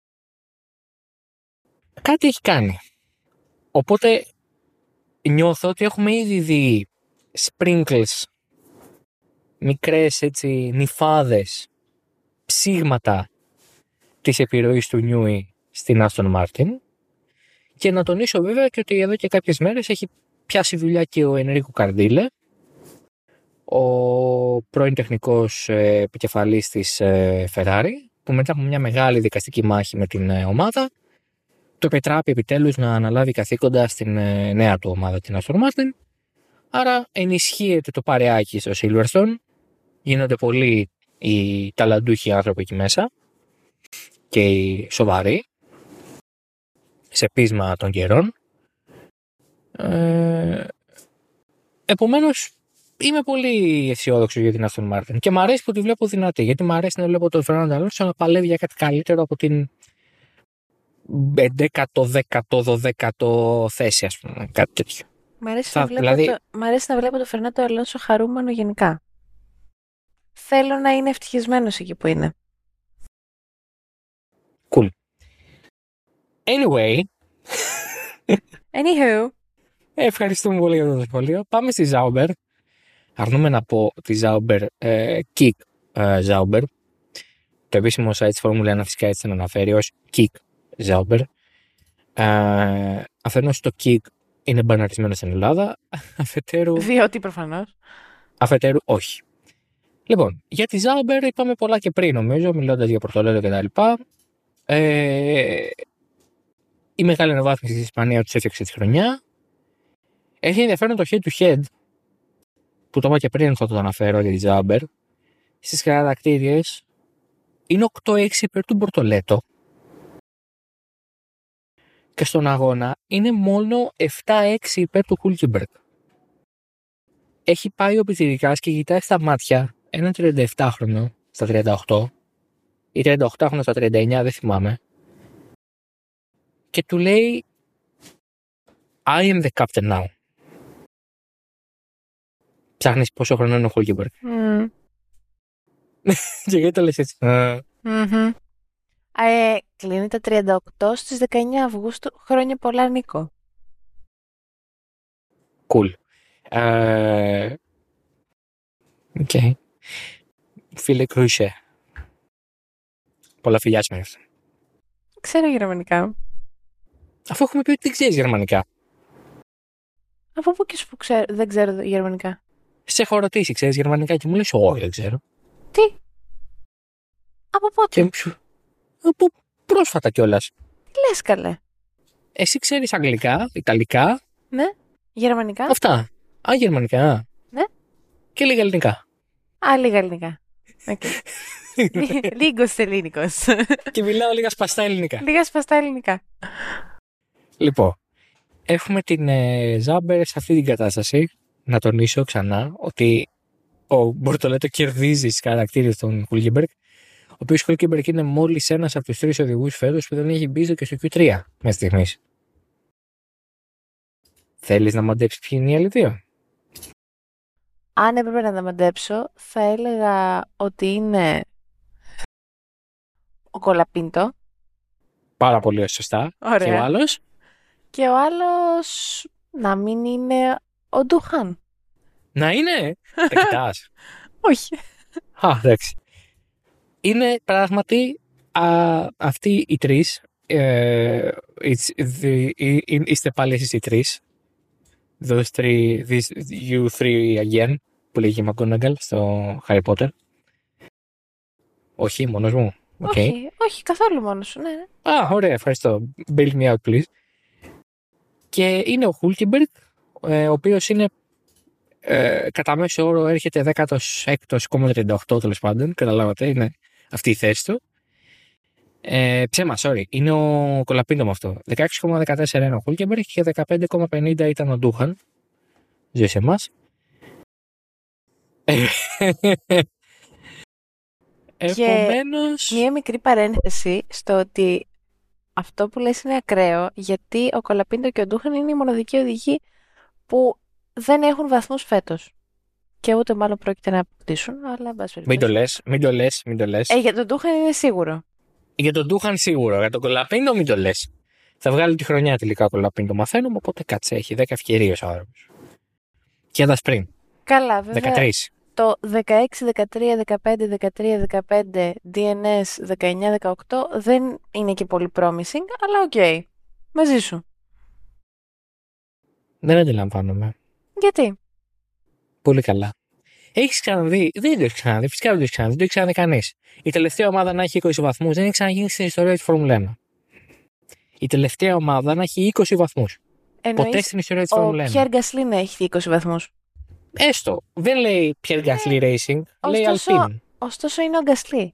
Κάτι έχει κάνει. Οπότε νιώθω ότι έχουμε ήδη δει sprinkles, μικρές έτσι νυφάδες, ψήγματα της επιρροής του Νιούι στην Aston Martin. Και να τονίσω βέβαια και ότι εδώ και κάποιες μέρες έχει πιάσει δουλειά και ο Ενρίκο Καρντίλε, ο πρώην τεχνικός επικεφαλής της Ferrari, που μετά από μια μεγάλη δικαστική μάχη με την ομάδα το επιτράπει επιτέλους να αναλάβει καθήκοντα στην νέα του ομάδα, την Aston Martin. Άρα ενισχύεται το παρεάκι στο Silverstone, γίνονται πολλοί οι ταλαντούχοι άνθρωποι εκεί μέσα και οι σοβαροί σε πείσμα των καιρών. Επομένως είμαι πολύ αισιόδοξος για την Aston Martin και μου αρέσει που τη βλέπω δυνατή, γιατί μου αρέσει να βλέπω τον Φερνάντο Αλόνσο να παλεύει για κάτι καλύτερο από την 11ο, 10ο, 12ο θέση, ας πούμε, κάτι τέτοιο. Μ' αρέσει να βλέπω τον Φερνάντο Αλόνσο χαρούμενο γενικά. Θέλω να είναι ευτυχισμένος εκεί που είναι. Cool. Anyway. Anywho. Ευχαριστούμε πολύ για το σχόλιο. Πάμε στη Zauber. Αρνούμε να πω τη Zauber, Kick Zauber. Το επίσημο site της Formula 1 φυσικά έτσι την αναφέρει ως Kick Zauber. Αφενός το Kick είναι μπαναρισμένο στην Ελλάδα. Αφετέρου. Διότι προφανώς. Αφετέρου όχι. Λοιπόν, για τη Zauber είπαμε πολλά και πριν, νομίζω, μιλώντας για Πορτολέτο κτλ. Η μεγάλη αναβάθμιση της Ισπανία τους έφτιαξε τη χρονιά. Έχει ενδιαφέρον το head to head, που το είπα και πριν, θα το αναφέρω για τη Zauber. Στις χαρακτήριες είναι 8-6 υπέρ του Μπορτολέτο. Και στον αγώνα είναι μόνο 7-6 υπέρ του Χούλκεμπεργκ. Έχει πάει ο πιτσιρικάς και κοιτάει στα μάτια έναν 37χρονο στα 38 ή 38χρονο στα 39, δεν θυμάμαι, και του λέει I am the captain now. Ψάχνεις πόσο χρόνο είναι ο Χούλκεμπεργκ. Και γιατί το λες έτσι? Κλείνει τα 38 στις 19 Αυγούστου. Χρόνια πολλά, Νίκο. Cool. Okay. Φίλε Κρούσε. Πολλά φιλιά σήμερα. Ξέρω γερμανικά. Αφού έχουμε πει ότι δεν ξέρεις γερμανικά. Από πού και σου δεν ξέρω γερμανικά. Σε έχω ρωτήσει, ξέρεις γερμανικά, και μου λες όχι, δεν ξέρω. Τι? Από πότε? Από πρόσφατα κιόλας. Τι λες, καλέ? Εσύ ξέρεις αγγλικά, ιταλικά. Ναι. Γερμανικά. Αυτά. Γερμανικά. Ναι. Και λίγα ελληνικά. Λίγα ελληνικά. Okay. Λίγος ελληνικός. Και μιλάω λίγα σπαστά ελληνικά. Λίγα σπαστά ελληνικά. Λοιπόν, έχουμε την Zauber σε αυτή την κατάσταση. Να τονίσω ξανά ότι ο Μπορτολέτο κερδίζει στις χαρακτήριες των Χούλκεμπεργκ, ο οποίος Χούλκεμπεργκ είναι μόλις ένας από τους 3 οδηγούς φέτος που δεν έχει μπει και στο Q3 μέχρι στιγμής. Θέλεις να μαντέψεις ποιοι είναι οι άλλοι δύο? Αν έπρεπε να τα μαντέψω, θα έλεγα ότι είναι ο Κολαπίντο. Πάρα πολύ σωστά. Ωραία. Και ο άλλος? Και ο άλλος να μην είναι ο Ντουχάν. Να είναι? Τα κοιτάς? Όχι. Εντάξει. Είναι πράγματι αυτοί οι τρεις. Είστε πάλι εσείς οι τρεις. You three again, που λέγει η McGonagall στο Harry Potter. Όχι, μόνος μου. Okay. Όχι, καθόλου μόνος σου, ναι. Ωραία, ευχαριστώ. Bail me out, please. Και είναι ο Χούλκεμπεργκ, ο οποίος είναι κατά μέσο όρο έρχεται 16ος,38 τέλος πάντων. Καταλάβατε, είναι αυτή η θέση του. Ψέμα, sorry. Είναι ο Κολαπίντο με αυτό. 16,14 είναι ο Χούλκεμπεργκ και 15,50 ήταν ο Ντούχαν. Ζει σε εμάς. Επομένως... Μία μικρή παρένθεση στο ότι αυτό που λες είναι ακραίο, γιατί ο Κολαπίντο και ο Ντούχαν είναι οι μοναδικοί οδηγοί που δεν έχουν βαθμούς φέτος. Και ούτε μάλλον πρόκειται να αποκτήσουν, αλλά εν πάση περιπτώσει. Μην το λες. Για τον Ντούχαν είναι σίγουρο. Για τον Ντούχαν σίγουρο. Για τον Κολαπίντο μην το λες. Θα βγάλει τη χρονιά τελικά ο Κολαπίντο. Μαθαίνουμε, οπότε κάτσε. Έχει 10 ευκαιρίες ο άνθρωπος. Και ένα πριν. Καλά, βέβαια. 13. Το 16, 13, 15, 13, 15, DNS, 19, 18 δεν είναι και πολύ promising, αλλά οκ. Μαζί σου. Δεν αντιλαμβάνομαι. Γιατί? Πολύ καλά. Έχεις ξαναδεί? Δεν το έχεις ξαναδεί. Φυσικά δεν το έχεις ξαναδεί. Δεν το έχει ξαναδεί κανείς. Η τελευταία ομάδα να έχει 20 βαθμούς δεν έχει ξαναγίνει στην ιστορία της Φόρμουλα 1. Η τελευταία ομάδα να έχει 20 βαθμούς. Ποτέ στην ιστορία της Φόρμουλα 1. Ο Πιέρ Γκασλί να έχει 20 βαθμούς. Έστω. Δεν λέει Πιέρ Γκασλί Racing. Λέει Alpine. Ωστόσο είναι ο Γκασλί.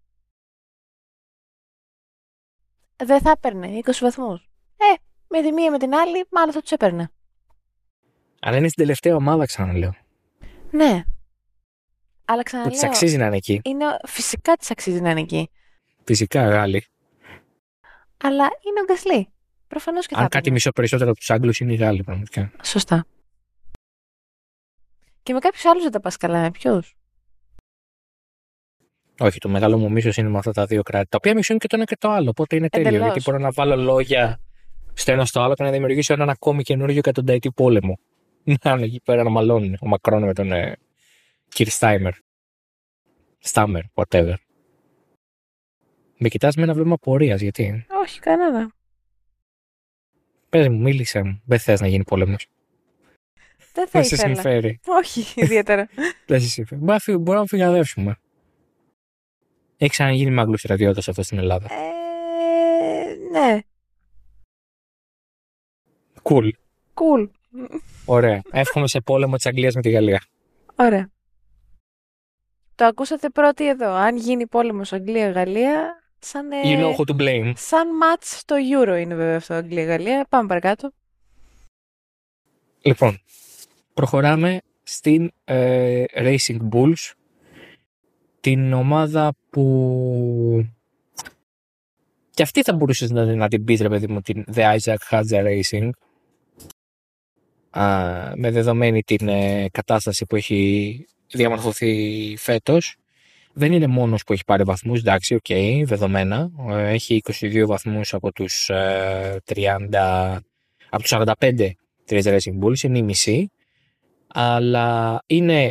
Δεν θα έπαιρνε 20 βαθμούς. Με τη μία με την άλλη, μάλλον θα τους έπαιρνε. Αλλά είναι στην τελευταία ομάδα, ξαναλέω. Ναι. Αλλά ξαναλέω. Που της αξίζει να είναι εκεί. Φυσικά της αξίζει να είναι εκεί. Φυσικά, Γάλλοι. Αλλά είναι ο Γκασλί. Προφανώς και θα Αν κάτι μισό περισσότερο από τους Άγγλους είναι οι Γάλλοι, πραγματικά. Σωστά. Και με κάποιους άλλους δεν τα πας καλά. Με ποιους? Όχι, το μεγάλο μου μίσος είναι με αυτά τα δύο κράτη. Τα οποία μισούν και το ένα και το άλλο. Οπότε είναι τέλειο. Εντελώς. Γιατί μπορώ να βάλω λόγια στο ένα στο άλλο και να δημιουργήσω έναν ακόμη καινούργιο εκατονταετή πόλεμο. Να είναι εκεί πέρα να μαλώνουν ο Μακρόν με τον Κυρ Στάιμερ. Στάμερ, whatever. Με κοιτάς με ένα βλέμμα πορείας, γιατί? Όχι, κανένα. Πες μου, μίλησε μου. Δεν θες να γίνει πόλεμος? Δεν θα Δεν σε ήθελα. συμφέρει. Όχι, ιδιαίτερα. Δεν σε συμφέρει. Μπορούμε να φυγαδεύσουμε. Έχει ξαναγίνει μάγκλος στρατιώτας αυτό στην Ελλάδα? Ναι. Cool. Cool. Ωραία. Εύχομαι σε πόλεμο της Αγγλίας με τη Γαλλία. Ωραία. Το ακούσατε πρώτοι εδώ. Αν γίνει πόλεμος Αγγλία-Γαλλία, σαν... You know who to blame. Σαν match στο Euro είναι βέβαια αυτό Αγγλία-Γαλλία. Πάμε παρακάτω. Λοιπόν, προχωράμε στην Racing Bulls, την ομάδα που και αυτή θα μπορούσες να την πεις, ρε παιδί μου, την The Isaac Hadjar Racing, με δεδομένη την κατάσταση που έχει διαμορφωθεί φέτος. Δεν είναι μόνος που έχει πάρει βαθμούς, εντάξει, δεδομένα. Έχει 22 βαθμούς από τους 30, από τους 45 της Racing Bulls, είναι η μισή. Αλλά είναι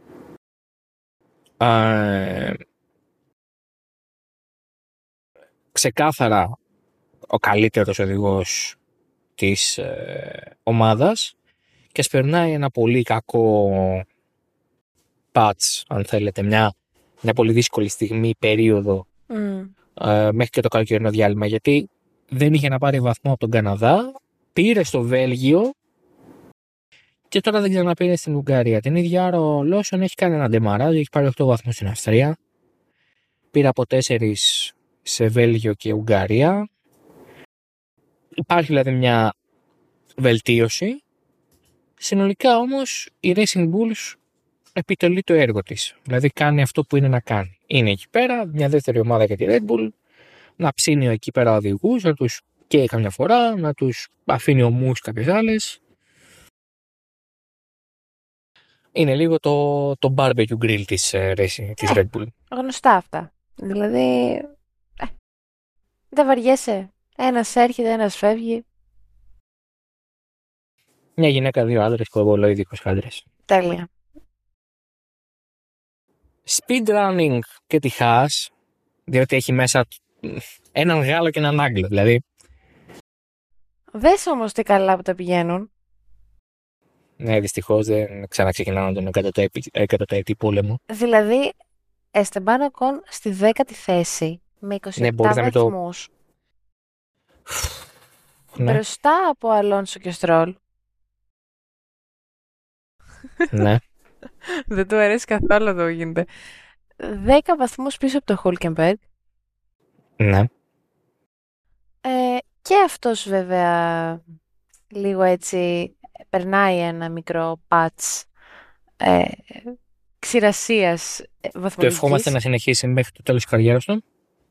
ξεκάθαρα ο καλύτερος οδηγός της ομάδας και σπερνάει ένα πολύ κακό patch, αν θέλετε, μια πολύ δύσκολη στιγμή, περίοδο μέχρι και το καλοκαιρινό διάλειμμα, γιατί δεν είχε να πάρει βαθμό από τον Καναδά, πήρε στο Βέλγιο και τώρα δεν ξαναπήρε στην Ουγγαρία. Την ίδια ώρα ο Λόσον έχει κάνει ένα ντεμαράζ, έχει πάρει 8 βαθμούς στην Αυστρία, πήρε από 4 σε Βέλγιο και Ουγγαρία. Υπάρχει δηλαδή μια βελτίωση. Συνολικά όμως η Racing Bulls επιτελεί το έργο της. Δηλαδή κάνει αυτό που είναι να κάνει. Είναι εκεί πέρα, μια δεύτερη ομάδα για τη Red Bull, να ψήνει εκεί πέρα οδηγούς, να τους καίει καμιά φορά, να τους αφήνει ομούς κάποιες άλλες. Είναι λίγο το barbecue grill της Red Bull. Γνωστά αυτά. Δηλαδή, δεν βαριέσαι. Ένας έρχεται, ένας φεύγει. Μια γυναίκα, δύο άντρες, κομπολοειδικούς άντρες. Τέλεια. Speedrunning και τη Haas, διότι έχει μέσα έναν Γάλλο και έναν Άγγλο, δηλαδή. Δες όμως τι καλά που τα πηγαίνουν. Ναι, δυστυχώς δεν ξαναξεκινάνε τον 100η πόλεμο. Δηλαδή, Esteban Ocon στη 10η θέση με 27 βαθμούς. Ναι. Μπροστά από Αλόνσο και Στρόλ. Ναι. Δεν του αρέσει καθόλου εδώ γίνεται. 10 βαθμούς πίσω από το Χούλκεμπεργκ. Ναι. Και αυτός βέβαια λίγο έτσι περνάει ένα μικρό patch ξηρασίας Το ευχόμαστε βαθμολογικής. να συνεχίσει μέχρι το τέλος της καριέρας του.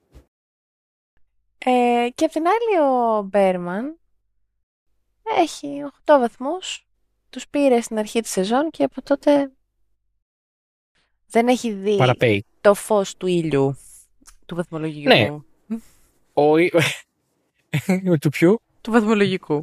Και απ' την άλλη ο Μπέρμαν έχει 8 βαθμούς. Τους πήρε στην αρχή της σεζόν και από τότε δεν έχει δει Παραπέει. το φως του ήλιου του βαθμολογικού. Ναι. Του ποιου? Του βαθμολογικού.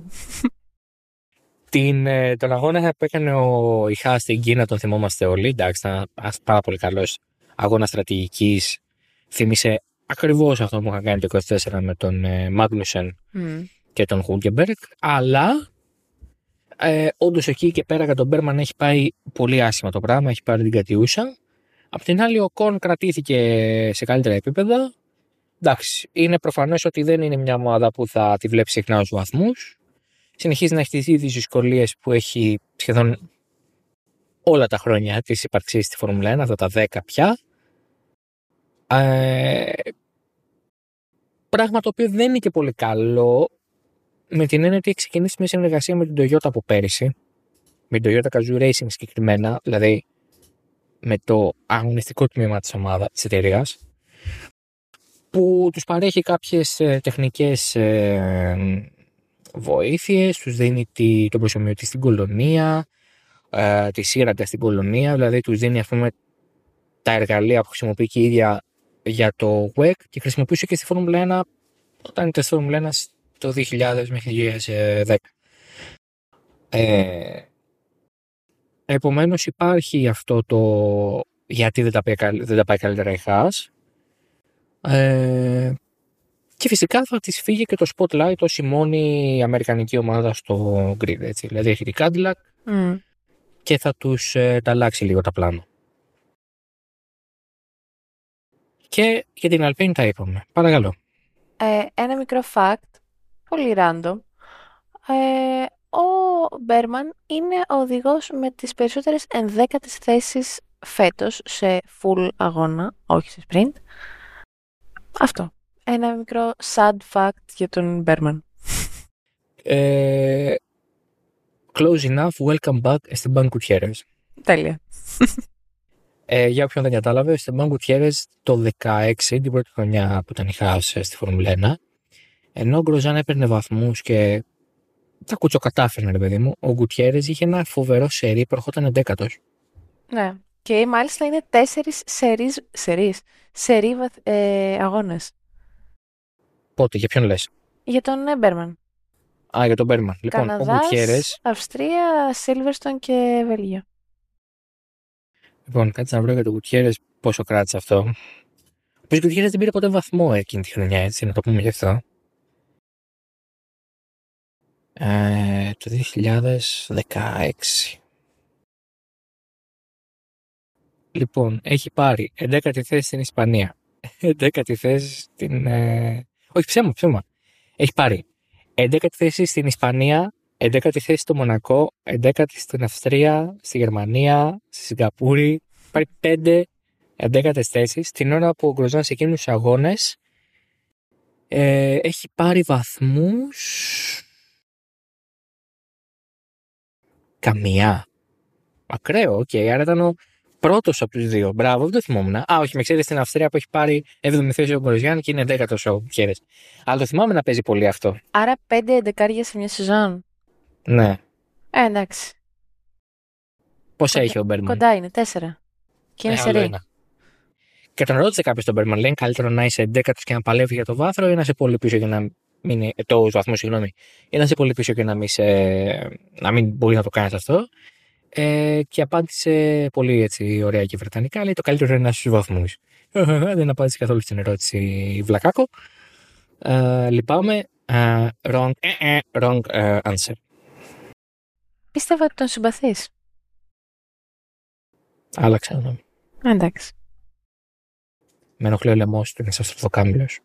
Τον αγώνα που έκανε ο Ιχά στην Κίνα τον θυμόμαστε όλοι. Εντάξει, ήταν πάρα πολύ καλός αγώνα στρατηγικής. Θύμισε ακριβώς αυτό που είχαν κάνει το 24 με τον Μάγνουσεν και τον Χούλκεμπεργκ. Αλλά όντως εκεί και πέρα για τον Μπέρμαν έχει πάει πολύ άσχημα το πράγμα. Έχει πάρει την κατιούσα. Απ' την άλλη, ο Κον κρατήθηκε σε καλύτερα επίπεδα. Εντάξει, είναι προφανές ότι δεν είναι μια ομάδα που θα τη βλέπει συχνά ως βαθμούς. Συνεχίζει να έχει τις ίδιες δυσκολίες που έχει σχεδόν όλα τα χρόνια της ύπαρξής στη Φόρμουλα 1, αυτά τα 10 πια. Πράγμα το οποίο δεν είναι και πολύ καλό, με την έννοια ότι έχει ξεκινήσει μια συνεργασία με την Toyota από πέρυσι, με την Toyota Gazoo Racing συγκεκριμένα, δηλαδή με το αγωνιστικό τμήμα της ομάδας, της εταιρείας, που τους παρέχει κάποιες τεχνικές βοήθειες, τους δίνει τον προσωμιωτή στην κολονία, τη σύραγγα στην κολονία, δηλαδή τους δίνει ας πούμε τα εργαλεία που χρησιμοποιεί και η ίδια για το WEC και χρησιμοποιούσε και στη Φόρμουλα 1 όταν ήταν στη Φόρμουλα 1 το 2000 μέχρι 2010. Επομένως υπάρχει αυτό το γιατί δεν τα πάει καλύτερα η Haas. Και φυσικά θα της φύγει και το spotlight ως η μόνη αμερικανική ομάδα στο grid, έτσι. Δηλαδή έχει την Cadillac και θα τους τα αλλάξει λίγο τα πλάνο. Και για την Alpine τα είπαμε. Παρακαλώ. Ένα μικρό fact, πολύ random. Ο Μπέρμαν είναι ο οδηγός με τις περισσότερες 11ες θέσεις φέτος σε full αγώνα, όχι σε sprint. Αυτό. Ένα μικρό sad fact για τον Μπέρμαν. Close enough, welcome back, Esteban Gutierrez. Τέλεια. Για όποιον δεν κατάλαβε, ο Esteban Gutierrez το 2016, την πρώτη χρονιά που ήταν η Haas στη Φόρμουλα 1, ενώ ο Γκροζάν έπαιρνε βαθμούς και τα κουτσοκατάφερνε, ρε παιδί μου, ο Gutierrez είχε ένα φοβερό σερί που ερχόταν 11ος. Ναι. Και μάλιστα είναι 4 σερί αγώνες. Πότε, για ποιον λες? Για τον Μπέρμαν. Για τον Μπέρμαν. Λοιπόν, Καναδάς, ο Gutierrez. Αυστρία, Σίλβερστον και Βέλγιο. Λοιπόν, κάτσε να βρω για τον Gutierrez πόσο κράτησε αυτό. Ο οποίος Gutierrez δεν πήρε ποτέ βαθμό εκείνη τη χρονιά, έτσι, να το πούμε γι' αυτό. Το 2016. Λοιπόν, έχει πάρει 11η θέση στην Ισπανία. 11η θέση στην... Όχι, ψέμα. Έχει πάρει 11η θέση στην Ισπανία, 11η θέση στο Μονακό, 11η στην Αυστρία, στη Γερμανία, στη Σιγκαπούρη. Πάρει 5 11ες θέσεις. Την ώρα που ο Γκροζάν σε εκείνους τους αγώνες έχει πάρει βαθμούς... Καμία. Ακραίο, οκ. Άρα ήταν ο πρώτος από τους δύο. Μπράβο, δεν το θυμόμουν. Όχι, με ξέρετε στην Αυστρία που έχει πάρει 7η θέση ο Γκροζάν και είναι 11ος ο Gutierrez. Αλλά το θυμάμαι να παίζει πολύ αυτό. Άρα 5 11 σε μια σεζόν. Ναι. Εντάξει. Πόσα έχει ο Μπέρμαν? Κοντά είναι, 4. Και είναι σερί. Και τον ρώτησε κάποιο τον Μπέρμαν, λέει καλύτερο να είσαι 11ος και να παλεύει για το βάθρο ή να είσαι πολύ πίσω και να μην. Το βαθμό, συγγνώμη. Ή να είσαι πολύ πίσω και να μην μπορεί να το κάνει αυτό. Και απάντησε πολύ έτσι ωραία και βρετανικά. Λέει το καλύτερο είναι να είσαι στους βαθμούς. Δεν απάντησε καθόλου στην ερώτηση βλακάκο. Λυπάμαι. Wrong answer. Πίστευα ότι τον συμπαθείς. Άλλαξα γνώμη. Εντάξει. Με ενοχλεί ο λαιμός του, είναι σαν στροφοκάμιλος.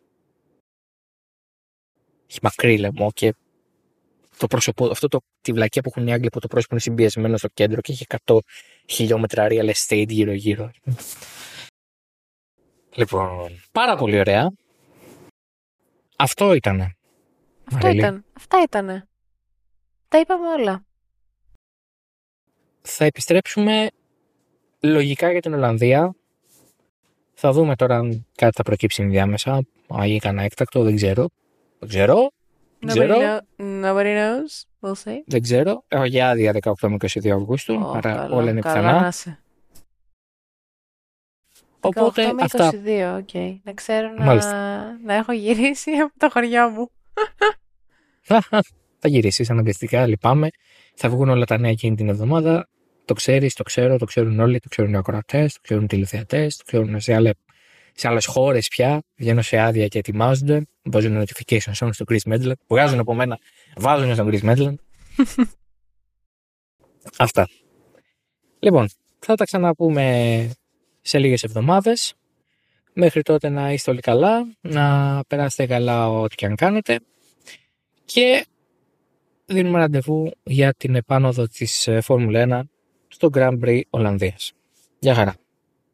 Έχει μακρύ λαιμό και το πρόσωπο, τη βλακία που έχουν οι Άγγλοι που το πρόσωπο είναι συμπιεσμένο στο κέντρο και έχει 100 χιλιόμετρα real estate γύρω-γύρω. Λοιπόν, πάρα πολύ ωραία. Αυτό ήτανε. Αυτά ήτανε. Τα είπαμε όλα. Θα επιστρέψουμε λογικά για την Ολλανδία. Θα δούμε τώρα αν κάτι θα προκύψει ενδιάμεσα. Ή κανένα έκτακτο, δεν ξέρω. Nobody knows. We'll see. Δεν ξέρω. Έχω για άδεια 18 με 22 Αυγούστου. Άρα όλα είναι πιθανά. Οπότε 18 με 22, αυτά. okay. Να ξέρω να έχω γυρίσει από το χωριό μου. Θα γυρίσεις αναγκαστικά, λυπάμαι. Θα βγουν όλα τα νέα εκείνη την εβδομάδα. Το ξέρεις, το ξέρω, το ξέρουν όλοι, το ξέρουν οι ακροατές, το ξέρουν οι τηλεθεατές, το ξέρουν σε άλλες χώρες πια. Βγαίνουν σε άδεια και ετοιμάζονται. Βάζουν notifications on στο Chris Medland. Βγάζουν από μένα, βάζουν στον Chris Medland. Αυτά. Λοιπόν, θα τα ξαναπούμε σε λίγες εβδομάδες. Μέχρι τότε να είστε όλοι καλά, να περάσετε καλά ό,τι και αν κάνετε και δίνουμε ραντεβού για την επάνωδο της Φόρμουλα 1 στο Grand Prix Ολλανδίας. Γεια χαρά.